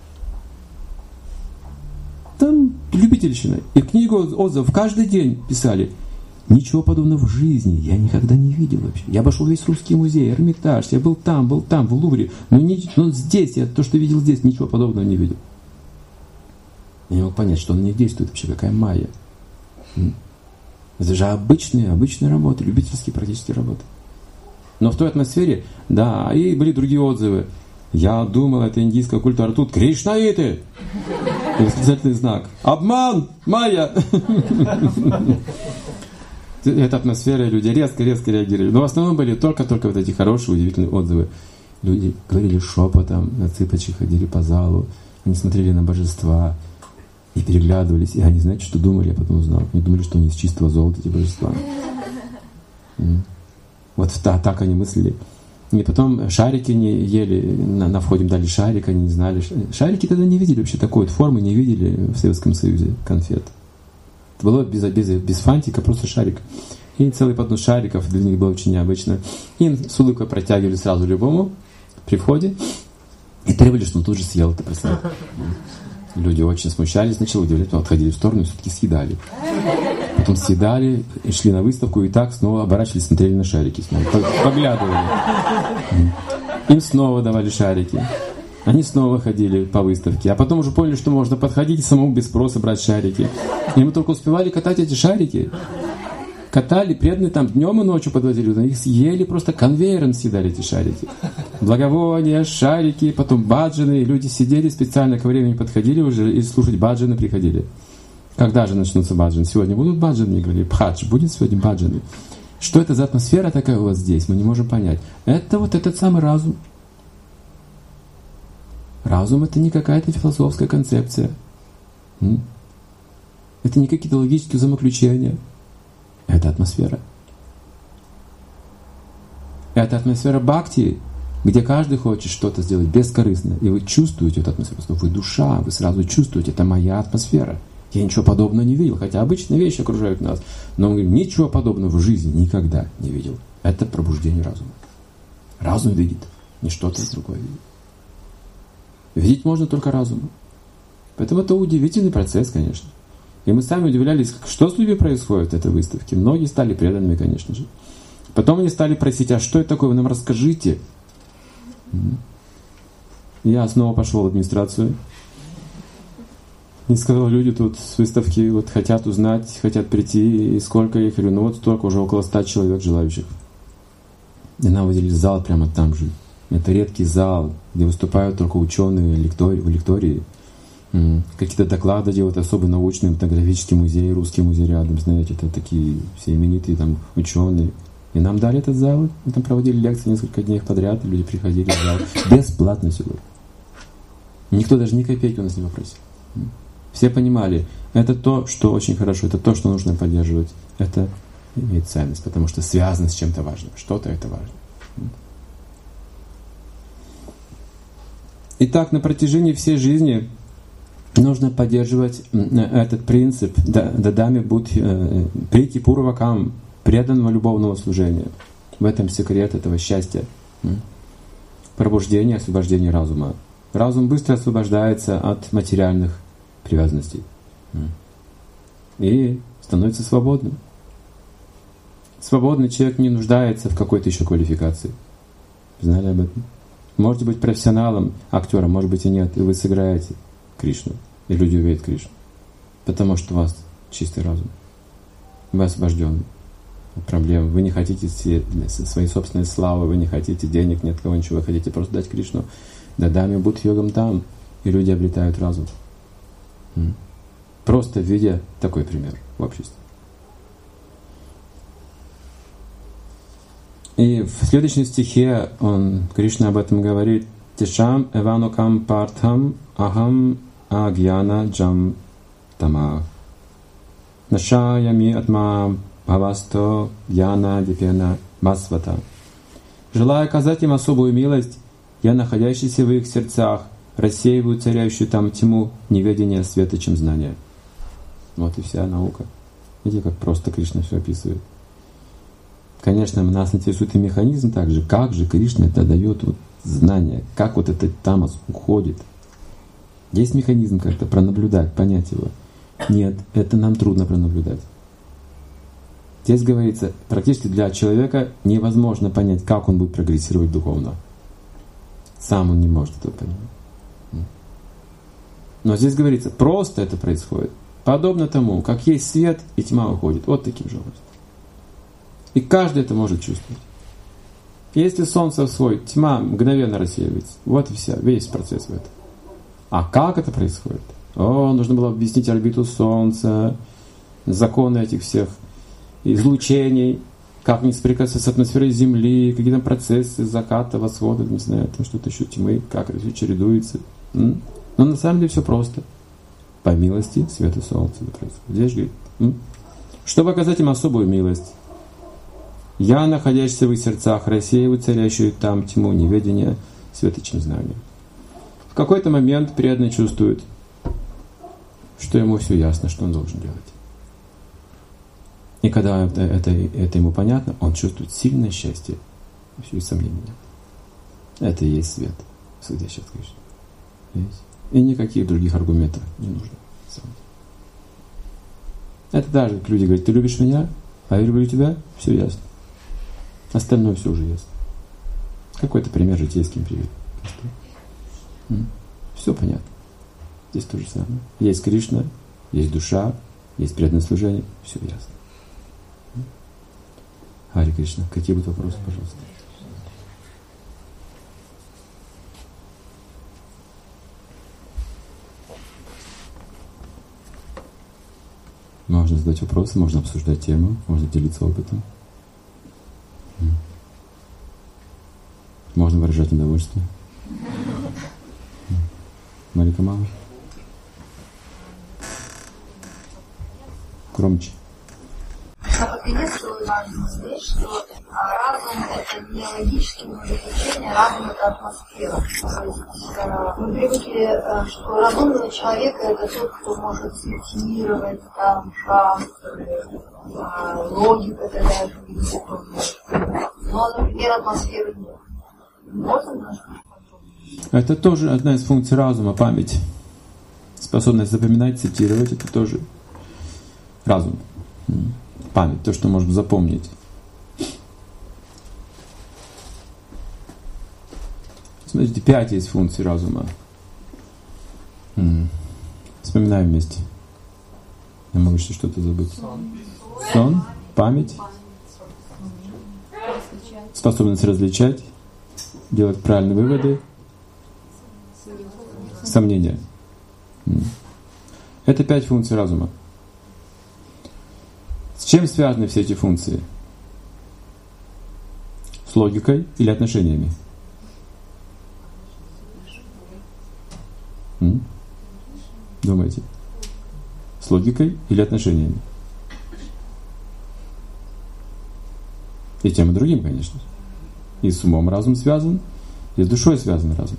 Там любительщина. И книгу отзывов каждый день писали. Ничего подобного в жизни я никогда не видел вообще. Я обошел весь русский музей, Эрмитаж, я был там, был там, в Лувре. Но, не, но здесь, я то, что видел здесь, ничего подобного не видел. Я не мог понять, что он не действует вообще, какая майя. Это же обычные, обычные работы, любительские практические работы. Но в той атмосфере, да, и были другие отзывы. Я думал, это индийская культура, тут кришнаиты! И восклицательный знак. Обман! Майя! Эта атмосфера, люди резко-резко реагировали. Но в основном были только-только вот эти хорошие, удивительные отзывы. Люди говорили шепотом, на цыпочках ходили по залу, они смотрели на божества и переглядывались. И они, знаете, что думали, я потом узнал. Они думали, что они из чистого золота, эти божества. Вот так они мыслили. И потом шарики не ели, на, на входе им дали шарик, они не знали. Шарики тогда не видели вообще такой вот формы, не видели в Советском Союзе конфет. Это было без, без, без фантика, просто шарик. И целый поднос шариков, для них было очень необычно. И с улыбкой протягивали сразу любому при входе и требовали, что он тут же съел это, представь. Люди очень смущались, сначала удивлялись, потом отходили в сторону и все-таки съедали. Потом съедали, и шли на выставку, и так снова оборачивались, смотрели на шарики, снова, поглядывали. Им снова давали шарики. Они снова ходили по выставке. А потом уже поняли, что можно подходить и самому без спроса брать шарики. И мы только успевали катать эти шарики. Катали, преданные там днем и ночью подвозили. Их съели, просто конвейером съедали эти шарики. Благовония, шарики, потом баджаны. И люди сидели специально, ко времени подходили уже и слушать баджаны приходили. Когда же начнутся баджаны? Сегодня будут баджаны? Говорили, бхадж, будет сегодня баджаны? Что это за атмосфера такая у вас здесь? Мы не можем понять. Это вот этот самый разум. Разум — это не какая-то философская концепция. Это не какие-то логические взаимоключения. Это атмосфера. Это атмосфера бхакти, где каждый хочет что-то сделать бескорыстно. И вы чувствуете эту атмосферу. Вы душа, вы сразу чувствуете, это моя атмосфера. Я ничего подобного не видел, хотя обычные вещи окружают нас. Но мы говорим, ничего подобного в жизни никогда не видел. Это пробуждение разума. Разум видит, не что-то другое видит. Видеть можно только разумом. Поэтому это удивительный процесс, конечно. И мы сами удивлялись, что с людьми происходит в этой выставке. Многие стали преданными, конечно же. Потом они стали просить, а что это такое, вы нам расскажите. Я снова пошел в администрацию. И сказал, люди тут с выставки вот хотят узнать, хотят прийти, и сколько их. Я говорю, ну вот столько, уже около ста человек желающих. И нам выделили зал прямо там же. Это редкий зал, где выступают только ученые в лектории. Какие-то доклады делают, особо научные, этнографический музей, русский музей рядом, знаете, это такие все именитые там ученые. И нам дали этот зал, мы там проводили лекции несколько дней подряд, и люди приходили в зал. Бесплатно всего. Никто даже ни копейки у нас не попросил. Все понимали, это то, что очень хорошо, это то, что нужно поддерживать. Это имеет ценность, потому что связано с чем-то важным. Что-то это важно. Итак, на протяжении всей жизни нужно поддерживать этот принцип «дадами будь прити пурвакам» преданного любовного служения. В этом секрет этого счастья. Пробуждение, освобождение разума. Разум быстро освобождается от материальных привязанностей и становится свободным. Свободный человек не нуждается в какой-то еще квалификации. Знали об этом? Можете быть профессионалом, актером, может быть и нет, и вы сыграете Кришну, и люди увидят Кришну, потому что у вас чистый разум. Вы освобождены от проблем. Вы не хотите своей собственной славы, вы не хотите денег, нет кого ничего, вы хотите просто дать Кришну. Дадами будь йогам там, и люди обретают разум. Просто видя такой пример в обществе. И в следующем стихе он, Кришна об этом говорит: «Тишам эванукам партхам ахам агьяна джам тама нашаями атма бхавасто яна дипена масвата». Желая оказать им особую милость, я, находящийся в их сердцах, рассеиваю царящую там тьму неведения светочем знания. Вот и вся наука. Видите, как просто Кришна все описывает. Конечно, нас интересует и механизм также. Как же Кришна это дает вот знание? Как вот этот тамас уходит? Есть механизм как-то пронаблюдать, понять его? Нет, это нам трудно пронаблюдать. Здесь говорится, практически для человека невозможно понять, как он будет прогрессировать духовно. Сам он не может этого понять. Но здесь говорится, просто это происходит. Подобно тому, как есть свет, и тьма уходит. Вот таким же образом. И каждый это может чувствовать. Если солнце всходит, тьма мгновенно рассеивается. Вот и вся, весь процесс в этом. А как это происходит? О, нужно было объяснить орбиту Солнца, законы этих всех излучений, как они соприкасаются с атмосферой Земли, какие там процессы заката, восхода, не знаю, там что-то еще тьмы, как это все чередуется. М? Но на самом деле все просто. По милости света Солнца это происходит. Здесь говорит, м? Чтобы оказать им особую милость, я, находящийся в их сердцах, рассеиваю царящую там тьму неведения светочем знанием. В какой-то момент преданный чувствует, что ему все ясно, что он должен делать. И когда это, это, это ему понятно, он чувствует сильное счастье. Все и сомнений нет. Это и есть свет, сходящий от Кришны. И никаких других аргументов не нужно. Это даже, как люди говорят, ты любишь меня, а я люблю тебя, все ясно. Остальное все уже ясно. Какой-то пример житейский привет. Все понятно. Здесь то же самое. Есть Кришна, есть душа, есть преданное служение, все ясно. Харе Кришна, какие будут вопросы, пожалуйста? Можно задать вопросы, можно обсуждать тему, можно делиться опытом. Можно выражать удовольствие. Марика мама. Громче. Я приветствую важную вещь, что разум — это не логическое заключение, разум — это атмосфера. Мы привыкли, что разумный человек — это тот, кто может синтезировать там шастры, логика такая же. Но, например, атмосферы нет. Можно? Это тоже одна из функций разума, память. Способность запоминать, цитировать — это тоже разум. Память, то, что можно запомнить. Смотрите, пять есть функций разума. Вспоминаем вместе. Я могу еще что-то забыть. Сон, память, способность различать, делать правильные выводы, сомнения. Это пять функций разума. С чем связаны все эти функции? С логикой или отношениями? М? Думаете? С логикой или отношениями? И тем, и другим, конечно. И с умом разум связан, и с душой связан разум.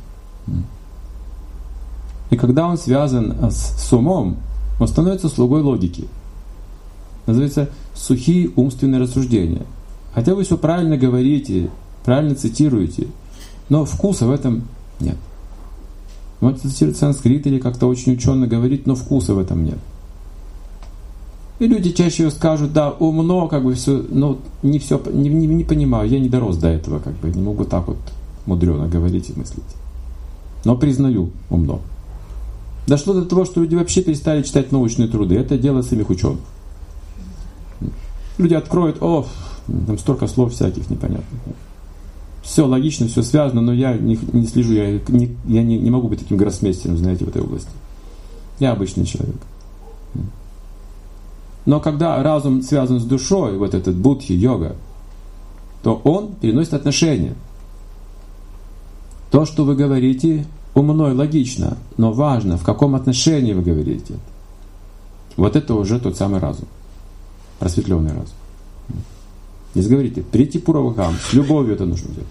И когда он связан с умом, он становится слугой логики. Называется сухие умственные рассуждения. Хотя вы все правильно говорите, правильно цитируете, но вкуса в этом нет. Можете цитировать санскрит или как-то очень учёно говорить, но вкуса в этом нет. И люди чаще скажут: да, умно, как бы все, но не все, не, не, не понимаю, я не дорос до этого, как бы не могу так вот мудрено говорить и мыслить. Но признаю, умно. Дошло до того, что люди вообще перестали читать научные труды. Это дело самих ученых. Люди откроют: о, там столько слов всяких непонятных. Все логично, все связано, но я не, не слежу, я, не, я не, не могу быть таким гроссмейстером, знаете, в этой области. Я обычный человек. Но когда разум связан с душой, вот этот будхи, йога, то он переносит отношения. То, что вы говорите, умно и логично, но важно, в каком отношении вы говорите. Вот это уже тот самый разум, просветленный разум. Если говорите прийти пуравахам, с любовью это нужно делать.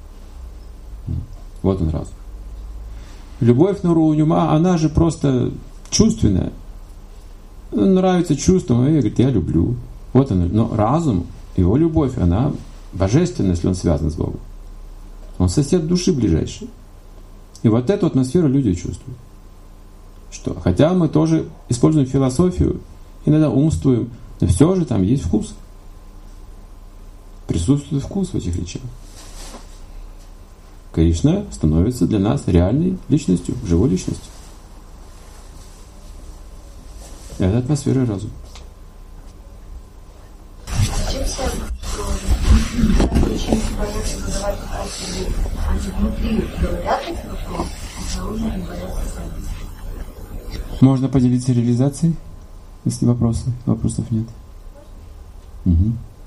Вот он разум. Любовь на уровне ума, она же просто чувственная. Нравится чувством, и говорит: я люблю. Вот он. Но разум, его любовь, она божественная, если он связан с Богом. Он сосед души ближайший. И вот эту атмосферу люди чувствуют. Что? Хотя мы тоже используем философию, иногда умствуем, но все же там есть вкус. Присутствует вкус в этих речах. Кришна становится для нас реальной личностью, живой личностью. Это атмосфера разума. Чем связано, что очень боятся задавать вопросы, они внутри говорят эти вопросы, а снаружи не боятся сами? Можно поделиться реализацией, если вопросы, вопросов нет. Угу.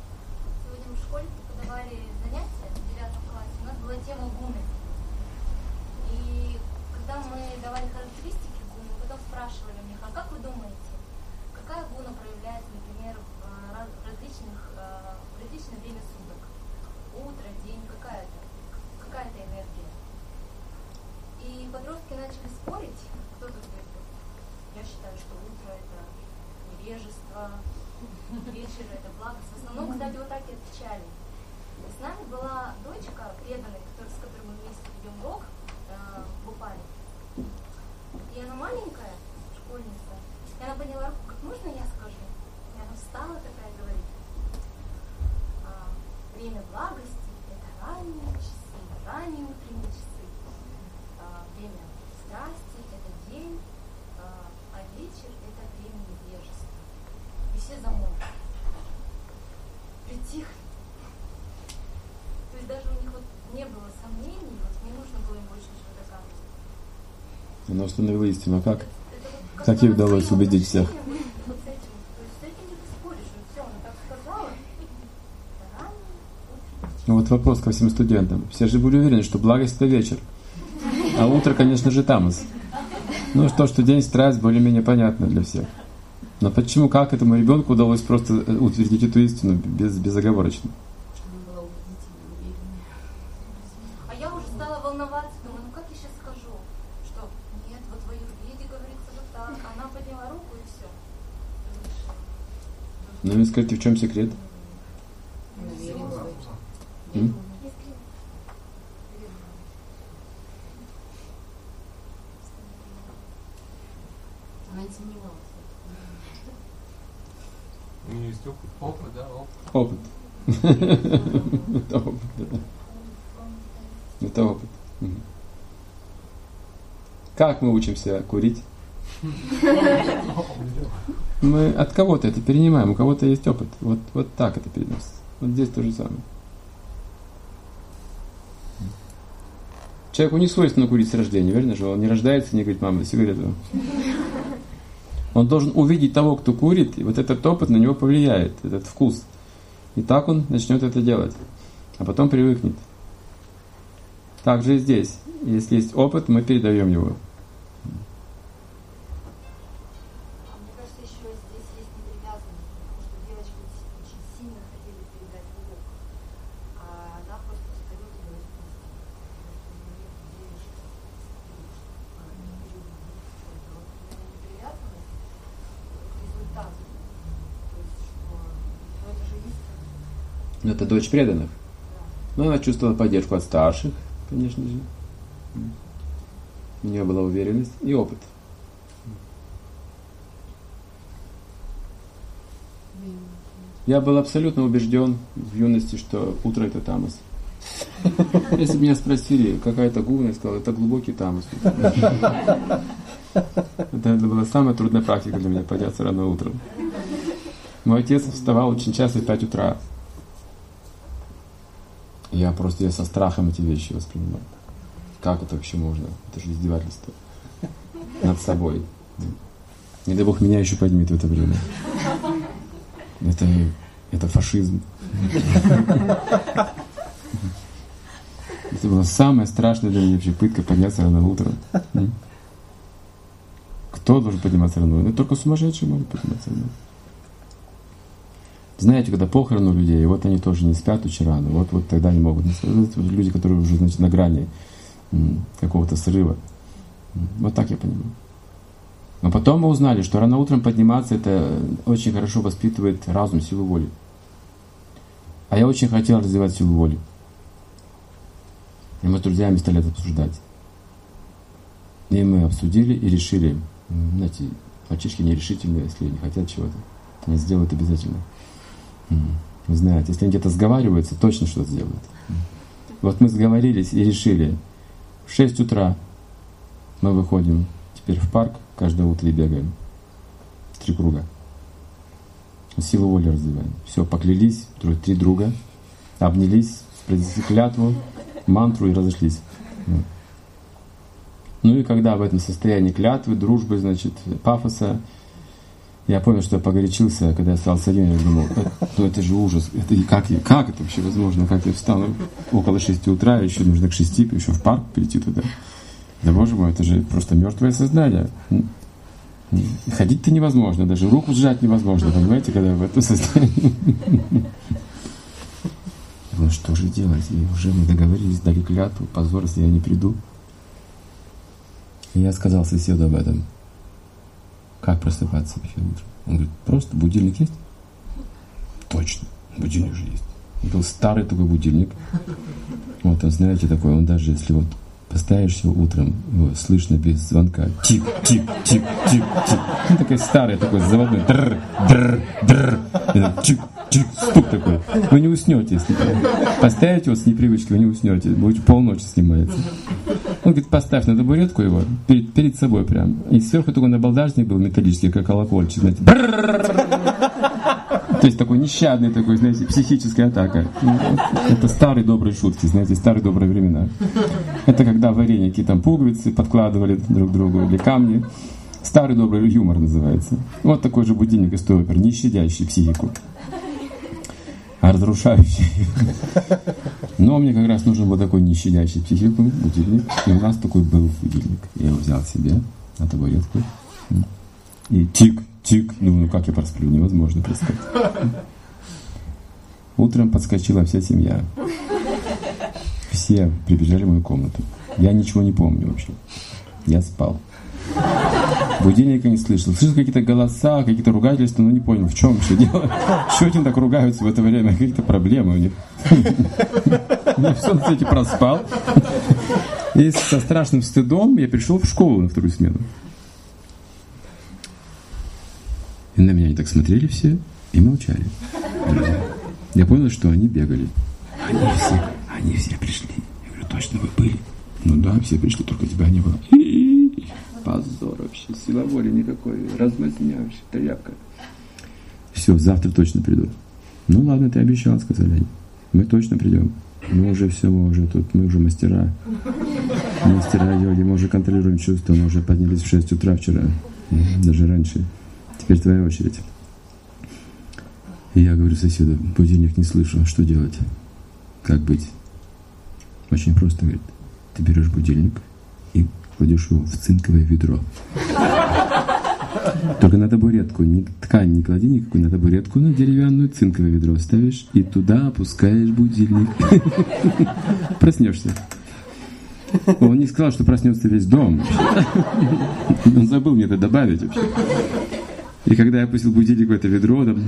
Она установила истину. А как? Как ей удалось убедить всех? Ну вот вопрос ко всем студентам. Все же были уверены, что благость — это вечер. А утро, конечно же, тамас. Ну что, что день страсть более-менее понятно для всех. Но почему, как этому ребенку удалось просто утвердить эту истину без, безоговорочно? А я уже стала волноваться, думаю, ну как я сейчас скажу, что нет, вот в аюрведе говорится вот так, она подняла руку и все. Ну мне скажите, в чем секрет? М? У нее есть опыт, опыт, да, опыт. Опыт. Это опыт, да. Это опыт. Как мы учимся курить? Мы от кого-то это перенимаем, у кого-то есть опыт. Вот, вот так это переносится. Вот здесь то же самое. Человеку не свойственно курить с рождения, верно же? Он не рождается и не говорит: мама, сигарету. Он должен увидеть того, кто курит, и вот этот опыт на него повлияет, этот вкус. И так он начнет это делать, а потом привыкнет. Так же и здесь. Если есть опыт, мы передаем его. Но это дочь преданных. Но она чувствовала поддержку от старших, конечно же. У нее была уверенность и опыт. Я был абсолютно убежден в юности, что утро — это тамас. Если бы меня спросили, какая это гуна, я сказал: это глубокий тамас. Это была самая трудная практика для меня — подняться рано утром. Мой отец вставал очень часто в пять утра. Я просто я со страхом эти вещи воспринимал. Как это вообще можно? Это же издевательство над собой. Не дай Бог меня еще поднимет в это время. Это, это фашизм. Это была самая страшная для меня вообще пытка — подняться рано утром. Кто должен подниматься рано? Ну, только сумасшедший может подниматься рано. Знаете, когда похороны у людей, вот они тоже не спят очень рано, вот, вот тогда они могут. Люди, которые уже, значит, на грани какого-то срыва. Вот так я понимаю. Но потом мы узнали, что рано утром подниматься — это очень хорошо воспитывает разум, силу воли. А я очень хотел развивать силу воли. И мы с друзьями стали это обсуждать. И мы обсудили и решили, знаете, мальчишки нерешительные, если не хотят чего-то, они сделают обязательно. Вы знаете, если они где-то сговариваются, точно что-то сделают. Вот мы сговорились и решили: в шесть утра мы выходим теперь в парк каждое утро и бегаем. Три круга. Силу воли развиваем. Все, поклялись, три друга, обнялись, произнесли клятву, мантру и разошлись. Ну и когда в этом состоянии клятвы, дружбы, значит, пафоса, я понял, что я погорячился, когда я стал один, я думал: ну это же ужас, это и как, и как это вообще возможно, как я встал около шести утра, еще нужно к шести, еще в парк перейти туда. Да боже мой, это же просто мертвое сознание. Ходить-то невозможно, даже руку сжать невозможно, понимаете, когда в этом состоянии. Ну что же делать? И уже мы договорились, дали клятву, позор, если я не приду. И я сказал соседу об этом. Как просыпаться вообще утром? Он говорит: просто будильник есть? Точно, будильник же есть. Это был старый такой будильник. Вот он, знаете, такой, он даже если вот поставишь его утром, его слышно без звонка. Тик, тик, тик, тик, тик. Он такой старый, такой заводной. Др, др, др. Чик, чик, стук такой. Вы не уснете, если поставить его с непривычки, вы не уснете. Будет полночи снимается. Он говорит: поставь на табуретку его перед, перед собой прям. И сверху такой набалдажник был металлический, как колокольчик, знаете. То есть такой нещадный, такой, знаете, психическая атака. Это старые добрые шутки, знаете, старые добрые времена. Это когда вареники там пуговицы подкладывали друг другу или камни. Старый добрый юмор называется. Вот такой же будильник из той оперы, не щадящий психику, а разрушающий. Но мне как раз нужен был такой не щадящий психику будильник. И у нас такой был будильник. Я его взял себе на табуретку. И тик, тик. Ну, как я просплю? Невозможно представить. Утром подскочила вся семья. Все прибежали в мою комнату. Я ничего не помню вообще. Я спал. Будильника не слышал. Слышал какие-то голоса, какие-то ругательства, но не понял, в чем вообще дело. Чего они так ругаются в это время? Какие-то проблемы у них. Я все на свете проспал. И со страшным стыдом я пришел в школу на вторую смену. И на меня они так смотрели все и молчали. Я понял, что они бегали. Они все, они все пришли. Я говорю: точно вы были? Ну да, все пришли, только тебя не было. И-и-и. Позор вообще, сила воли никакой, размазня вообще, тряпка. Все, завтра точно приду. Ну ладно, ты обещал, сказали они. Мы точно придем. Мы уже все, мы уже тут, мы уже мастера. Мастера йоги, мы уже контролируем чувства, мы уже поднялись в шесть утра вчера, даже раньше. Теперь твоя очередь. И я говорю соседу, будильник не слышу, что делать? Как быть? Очень просто, говорит, ты берешь будильник и кладешь его в цинковое ведро. Только на табуретку, не, ткань не клади никакую, на табуретку, на деревянную цинковое ведро ставишь и туда опускаешь будильник. Проснешься. Он не сказал, что проснется весь дом. Он забыл мне это добавить вообще. И когда я опустил будильник в это ведро, там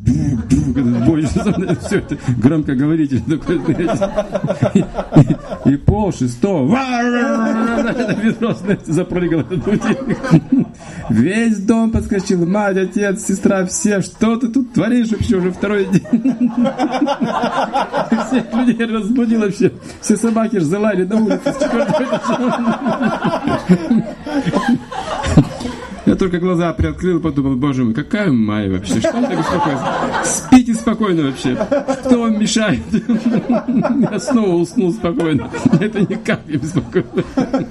все это громкоговоритель такой, знаете, и, и пол шестого, это ведро, знаете, запрыгал этот будильник. Весь дом подскочил, мать, отец, сестра, все, что ты тут творишь вообще уже второй день? Всех людей разбудил вообще, все собаки ж залаяли на улице с четвертого этажа. Я только глаза приоткрыл и подумал, боже мой, какая май вообще, что он так беспокоится? Спите спокойно вообще, кто вам мешает? Я снова уснул спокойно, это никак не беспокоит.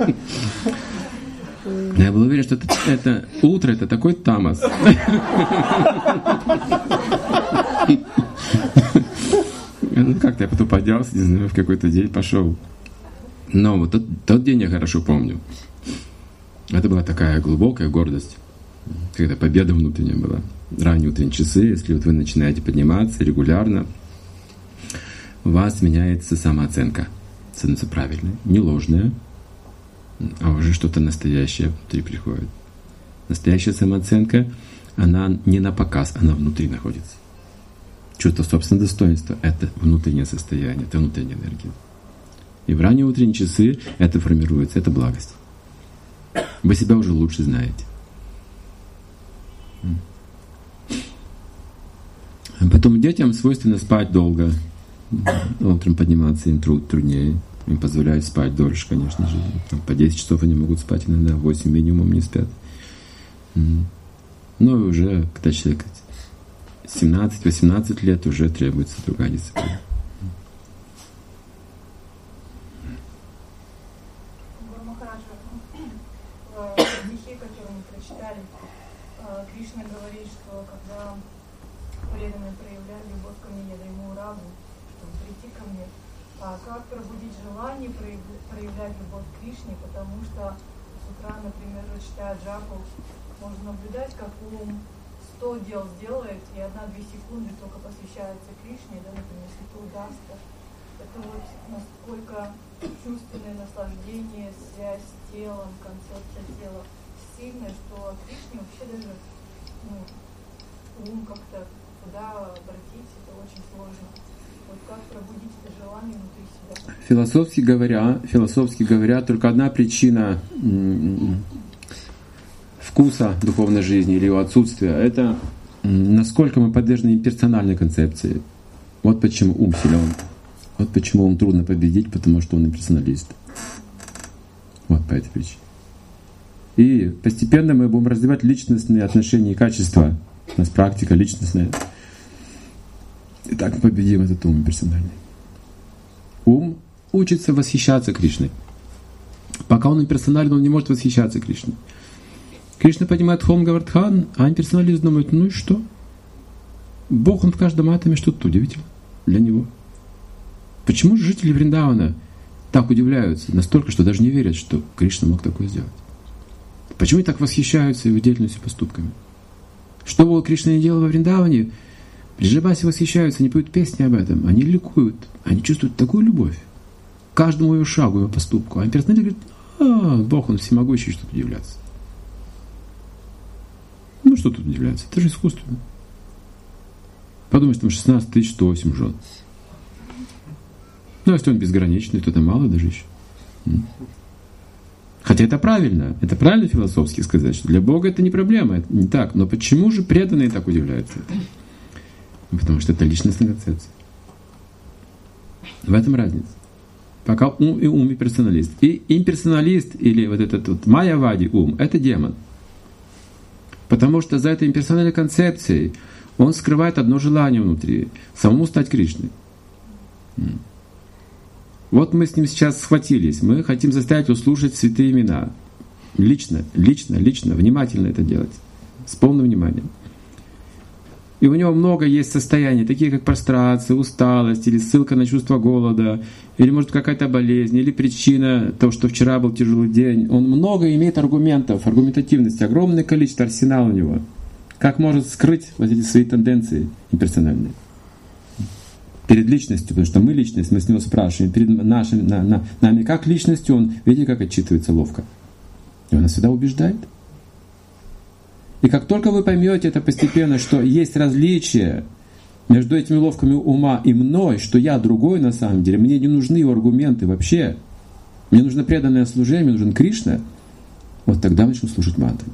Я был уверен, что это, это утро, это такой тамас. Ну как-то я потом поднялся, не знаю, в какой-то день пошел. Но вот тот, тот день я хорошо помню. Это была такая глубокая гордость, когда победа внутренняя была. Ранние утренние часы, если вот вы начинаете подниматься регулярно, у вас меняется самооценка. Становится правильной, не ложная, а уже что-то настоящее внутри приходит. Настоящая самооценка, она не на показ, она внутри находится. Чувство собственного достоинства — это внутреннее состояние, это внутренняя энергия. И в ранние утренние часы это формируется, это благость. Вы себя уже лучше знаете. А потом детям свойственно спать долго. Утром подниматься им труд, труднее. Им позволяют спать дольше, конечно же. Там по десять часов они могут спать иногда, восемь минимум не спят. Но уже, когда человек семнадцать-восемнадцать лет, уже требуется другая дисциплина. Кришна говорит, что когда преданные проявляют любовь ко мне, я даю ему раду, чтобы прийти ко мне. А как пробудить желание проявлять любовь к Кришне, потому что с утра, например, читая джапу, можно наблюдать, как ум сто дел сделает, и одна-две секунды только посвящается Кришне, да, например, если это удастся. Это вот насколько чувственное наслаждение, связь с телом, концепция тела сильная, что Кришне вообще даже ну, ум как-то туда обратить, это очень сложно. Вот как пробудить это желание внутри себя? Философски говоря, философски говоря, только одна причина вкуса духовной жизни или его отсутствия — это насколько мы подвержены имперсональной концепции. Вот почему ум силен. Вот почему ум трудно победить, потому что он имперсоналист. Вот по этой причине. И постепенно мы будем развивать личностные отношения и качества. У нас практика личностная. И так мы победим этот ум персональный. Ум учится восхищаться Кришной. Пока он имперсонален, он не может восхищаться Кришной. Кришна понимает Хом Гавардхан, а имперсоналист думает, ну и что? Бог, он в каждом атоме, что-то удивительно для него. Почему же жители Вриндавана так удивляются, настолько, что даже не верят, что Кришна мог такое сделать? Почему они так восхищаются его деятельностью и поступками? Что бы Кришна не делал во Вриндаване, Бриджабаси восхищаются, они поют песни об этом, они ликуют, они чувствуют такую любовь к каждому его шагу, его поступку. А имперсоналист говорит, а, Бог, он всемогущий, что тут удивляться. Ну что тут удивляться, это же искусственно. Подумай, что там шестнадцать тысяч сто восемь жен. Ну, если он безграничный, то это мало даже еще. Хотя это правильно, это правильно философски сказать, что для Бога это не проблема, это не так. Но почему же преданные так удивляются этому? Потому что это личностная концепция. В этом разница. Пока ум и ум и персоналист. И имперсоналист или вот этот вот майявади ум — это демон. Потому что за этой имперсональной концепцией он скрывает одно желание внутри — самому стать Кришной. Вот мы с ним сейчас схватились, мы хотим заставить его слушать святые имена. Лично, лично, лично, внимательно это делать, с полным вниманием. И у него много есть состояний, такие как прострация, усталость, или ссылка на чувство голода, или может какая-то болезнь, или причина того, что вчера был тяжелый день. Он много имеет аргументов, аргументативности, огромное количество, арсенал у него. Как может скрыть вот эти свои тенденции имперсональные перед личностью, потому что мы личность, мы с него спрашиваем, перед нашим, на, на, нами как личностью, он, видите, как отчитывается ловко. И он нас всегда убеждает. И как только вы поймете это постепенно, что есть различие между этими ловками ума и мной, что я другой на самом деле, мне не нужны его аргументы вообще, мне нужно преданное служение, мне нужен Кришна, вот тогда начну слушать мантру.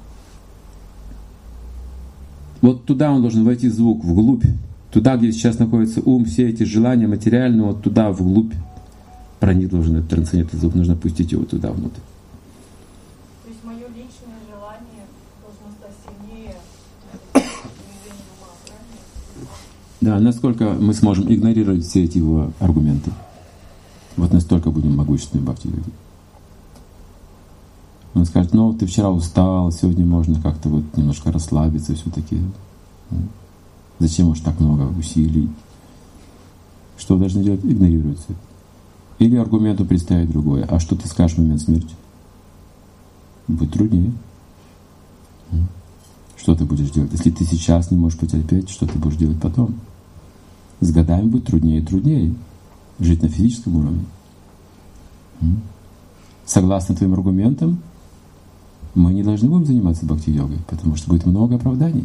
Вот туда он должен войти звук, вглубь. Туда, где сейчас находится ум, все эти желания материальные, вот туда, вглубь. Проник должен этот трансцендентный звук, нужно пустить его туда, внутрь. То есть мое личное желание должно стать сильнее движения ума, правильно? Да, насколько мы сможем игнорировать все эти его аргументы. Вот настолько будем могущественны бхакти-йоги. Он скажет, ну ты вчера устал, сегодня можно как-то вот немножко расслабиться все-таки. Зачем уж так много усилий? Что вы должны делать? Игнорировать все. Или аргументу представить другое. А что ты скажешь в момент смерти? Будет труднее. Что ты будешь делать? Если ты сейчас не можешь потерпеть, что ты будешь делать потом? С годами будет труднее и труднее жить на физическом уровне. Согласно твоим аргументам, мы не должны будем заниматься бхакти-йогой, потому что будет много оправданий.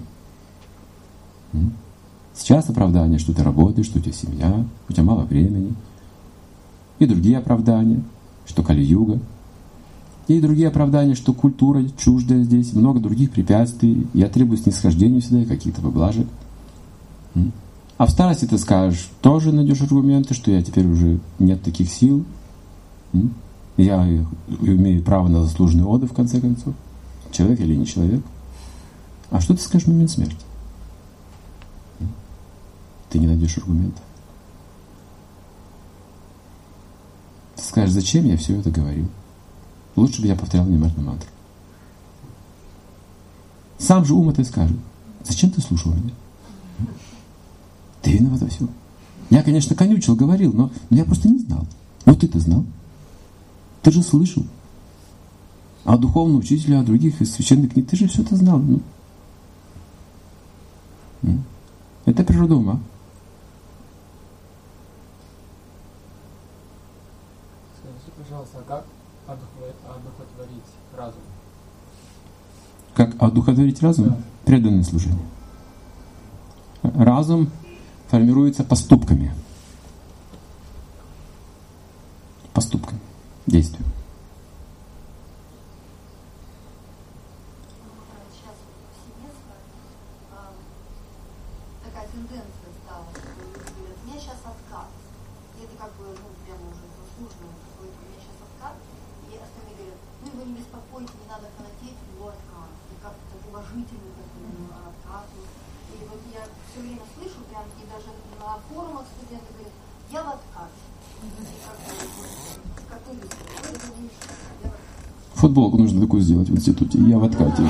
Сейчас оправдание, что ты работаешь, что у тебя семья, у тебя мало времени. И другие оправдания, что Кали-юга. И другие оправдания, что культура чуждая здесь, много других препятствий. Я требую снисхождения всегда и каких-то поблажек. А в старости ты скажешь, тоже найдешь аргументы, что я теперь уже нет таких сил. Я имею право на заслуженный отдых, в конце концов. Человек или не человек. А что ты скажешь в момент смерти? Ты не найдешь аргументов. Ты скажешь, зачем я все это говорю? Лучше бы я повторял внимательно мантру. Сам же ум это скажет. Зачем ты слушал меня? Ты виноват во всем. Я, конечно, конючил, говорил, но, но я просто не знал. Но ты-то знал. Ты же слышал. А духовного учителя, а других из священных книг, ты же все это знал. Ну. Это природа ума. Скажите, пожалуйста, а как одухотворить разум? Как одухотворить разум? Да. Преданное служение. Разум формируется поступками. Поступками. Действием. Сейчас повсеместно а, такая тенденция стала, что люди говорят, у меня сейчас откат. И это как бы, ну, прямо уже заслуженно, у меня сейчас откат. И остальные говорят, ну его не беспокойте, не надо фанатеть, его откат. И как-то так уважительно такой откат. И вот я все время слышу, прям, и даже на форумах студенты говорят, я в откате. Футболку нужно такую сделать в институте. Я в откате.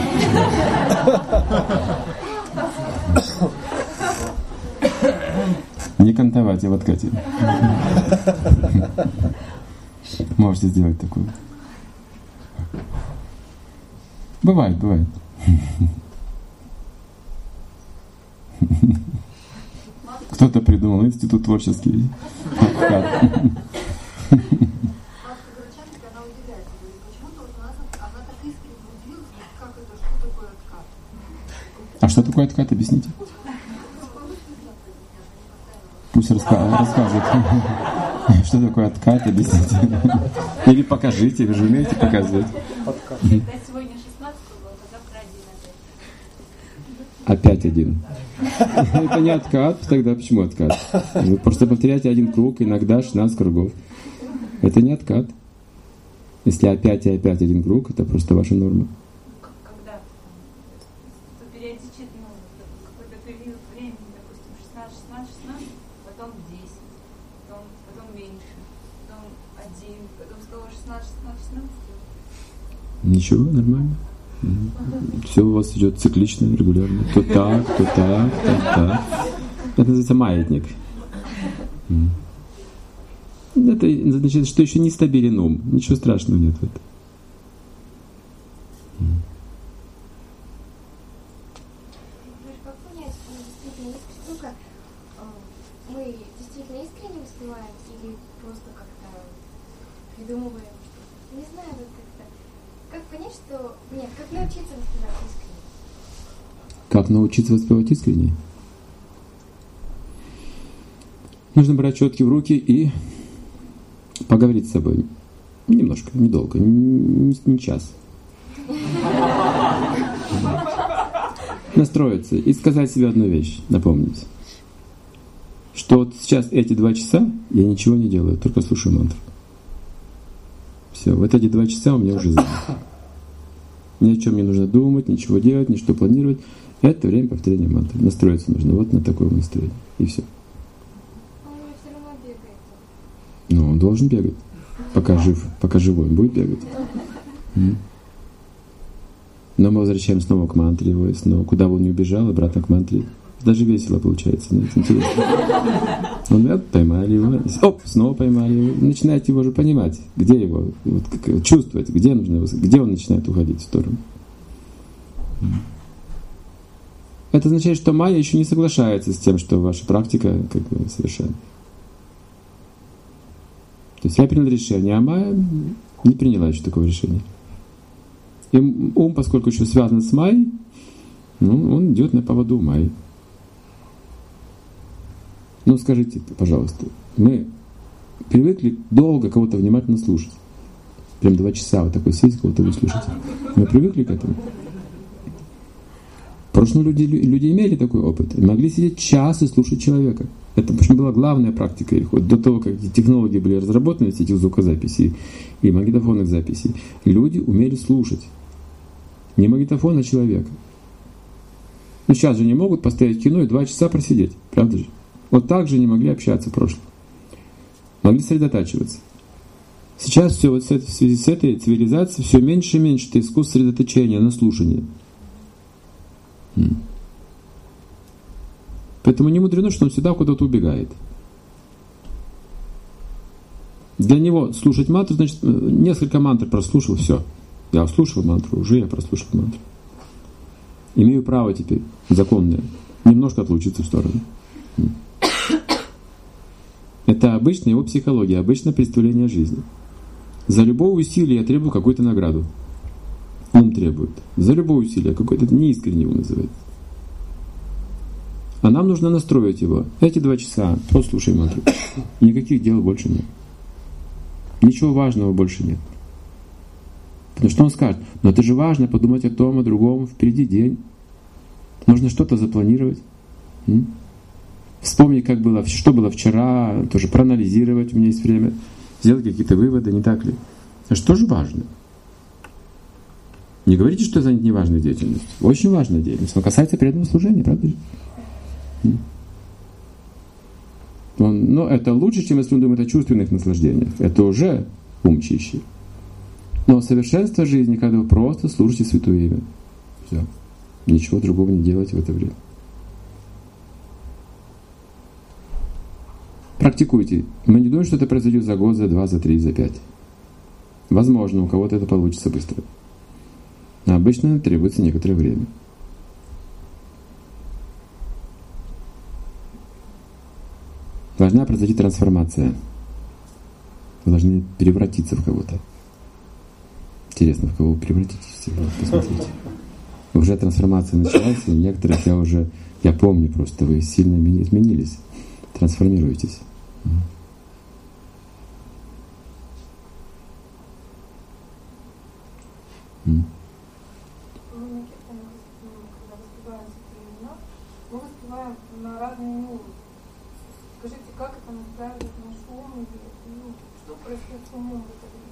Не кантовать, я в откате. Можете сделать такую. Бывает, бывает. Кто-то придумал институт творческий. А что такое откат? Объясните. Пусть раска- расскажет. Что такое откат? Объясните. Или покажите, вы же умеете показывать. Когда сегодня шестнадцатый год, а завтра один опять. Опять один. Это не откат, тогда почему откат? Вы просто повторяете один круг, иногда шестнадцать кругов. Это не откат. Если опять и опять один круг, это просто ваша норма. Когда? Периодически, ну, какой-то период времени, допустим, шестнадцать, шестнадцать, шестнадцать, потом десять, потом, потом один, потом стало шестнадцать, шестнадцать, шестнадцать. Ничего, нормально. Все у вас идет циклично, регулярно. То так, то так, то так. Это называется маятник. Это значит, что еще не стабилен ум. Ничего страшного нет в этом. Как понять, что действительно есть штука, мы действительно искренне воспеваем или просто как-то придумываем? Не знаю, вот как-то. Как понять, что... Нет, как научиться воспевать искренне? Как научиться воспевать искренне? Нужно брать четки в руки и поговорить с собой. Немножко, недолго, не, не час. Настроиться и сказать себе одну вещь, напомнить. Что вот сейчас эти два часа я ничего не делаю, только слушаю мантру. Все, вот эти два часа у меня уже заняты. Ни о чем не нужно думать, ничего делать, ничего планировать. Это время повторения мантры. Настроиться нужно вот на такое настроение. И все. Ну, он должен бегать. Пока жив, пока живой, он будет бегать. Но мы возвращаемся снова к мантре его, и снова, куда бы он не убежал, обратно к мантре. Даже весело получается, знаете, интересно. Он, вот, поймали его, оп, снова поймали его. Начинаете его уже понимать, где его, вот, как, чувствовать, где нужно его, где он начинает уходить в сторону. Это означает, что майя еще не соглашается с тем, что ваша практика как бы совершенна. То есть я принял решение, а майя не приняла еще такого решения. И ум, поскольку еще связан с майей, ну, он идет на поводу майи. Ну, скажите, пожалуйста, мы привыкли долго кого-то внимательно слушать. Прям два часа вот такой сидеть, кого-то вы слушаете. Мы привыкли к этому. В прошлом люди, люди имели такой опыт. Могли сидеть час и слушать человека. Это, в общем, была главная практика их. Вот до того, как эти технологии были разработаны, этих звукозаписей и магнитофонных записей, люди умели слушать. Не магнитофон, а человека. Ну, сейчас же не могут поставить кино и два часа просидеть. Правда же? Вот так же не могли общаться в прошлом. Могли сосредотачиваться. Сейчас все вот в связи с этой цивилизацией все меньше и меньше это искусство сосредоточения на слушании. Поэтому не мудрено, что он всегда куда-то убегает. Для него слушать мантру, значит, несколько мантр прослушал, все. Я услышал мантру, уже я прослушал мантру. Имею право теперь, законное, немножко отлучиться в сторону. Это обычная его психология, обычное представление о жизни. За любое усилие я требую какую-то награду. Ум требует. За любое усилие, какой-то неискренний ум называется. А нам нужно настроить его. Эти два часа просто слушай мантру. Никаких дел больше нет. Ничего важного больше нет. Потому что он скажет, но это же важно подумать о том, о другом, впереди день. Нужно что-то запланировать. М? Вспомнить, как было, что было вчера, тоже проанализировать, у меня есть время, сделать какие-то выводы, не так ли? А что же важно? Не говорите, что это неважная деятельность. Очень важная деятельность. Но касается преданного служения, правда же? Он, но это лучше, чем если он думает о чувственных наслаждениях. Это уже ум чище. Но совершенство жизни, когда вы просто служите святое имя. Все. Ничего другого не делайте в это время. Практикуйте. Мы не думаем, что это произойдет за год, за два, за три, за пять. Возможно, у кого-то это получится быстро. Но обычно требуется некоторое время. Должна произойти трансформация. Вы должны превратиться в кого-то. Интересно, в кого вы превратитесь? Посмотрите. Уже трансформация началась, и некоторых я уже, я помню просто, вы сильно изменились. Трансформируетесь. Мы воспеваем на разные мелодии. Скажите, как это настраивает наш ум? Ну, что происходит с умом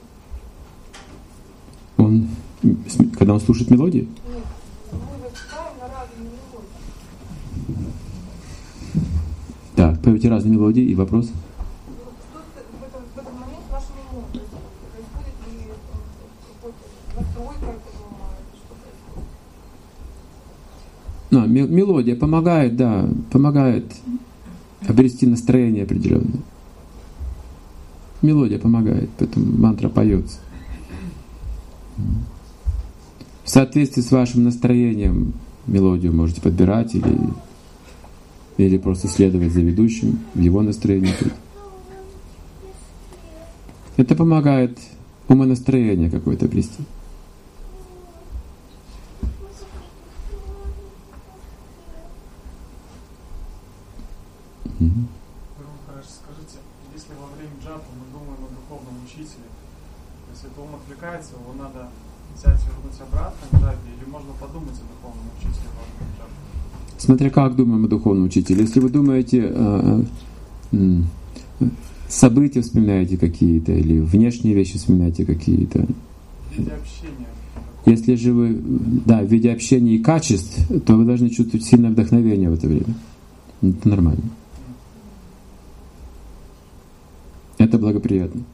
в это время? Он, когда он слушает мелодии? Нет, мы воспеваем на разные мелодии. Так, поете разные мелодии и вопрос? Что в этот, в этот момент с нашим Ну, то есть происходит ли какой-то настройка этого, что происходит? А, мелодия помогает, да, помогает обрести настроение определенное. Мелодия помогает, поэтому мантра поется. В соответствии с вашим настроением мелодию можете подбирать или, или просто следовать за ведущим в его настроении. Это помогает умонастроение какое-то обрести. Гуру Махарадж, скажите, если во время джапа мы думаем о духовном учителе, если это ум отвлекается, его надо взять, вернуть обратно к джапе, или можно подумать о духовном учителе во время джапа? Смотря как думаем о духовном учителе. Если вы думаете, э, э, события вспоминаете какие-то, или внешние вещи вспоминаете какие-то. В виде общения. Если же вы, да, в виде общения и качеств, то вы должны чувствовать сильное вдохновение в это время. Это нормально. Это благоприятно.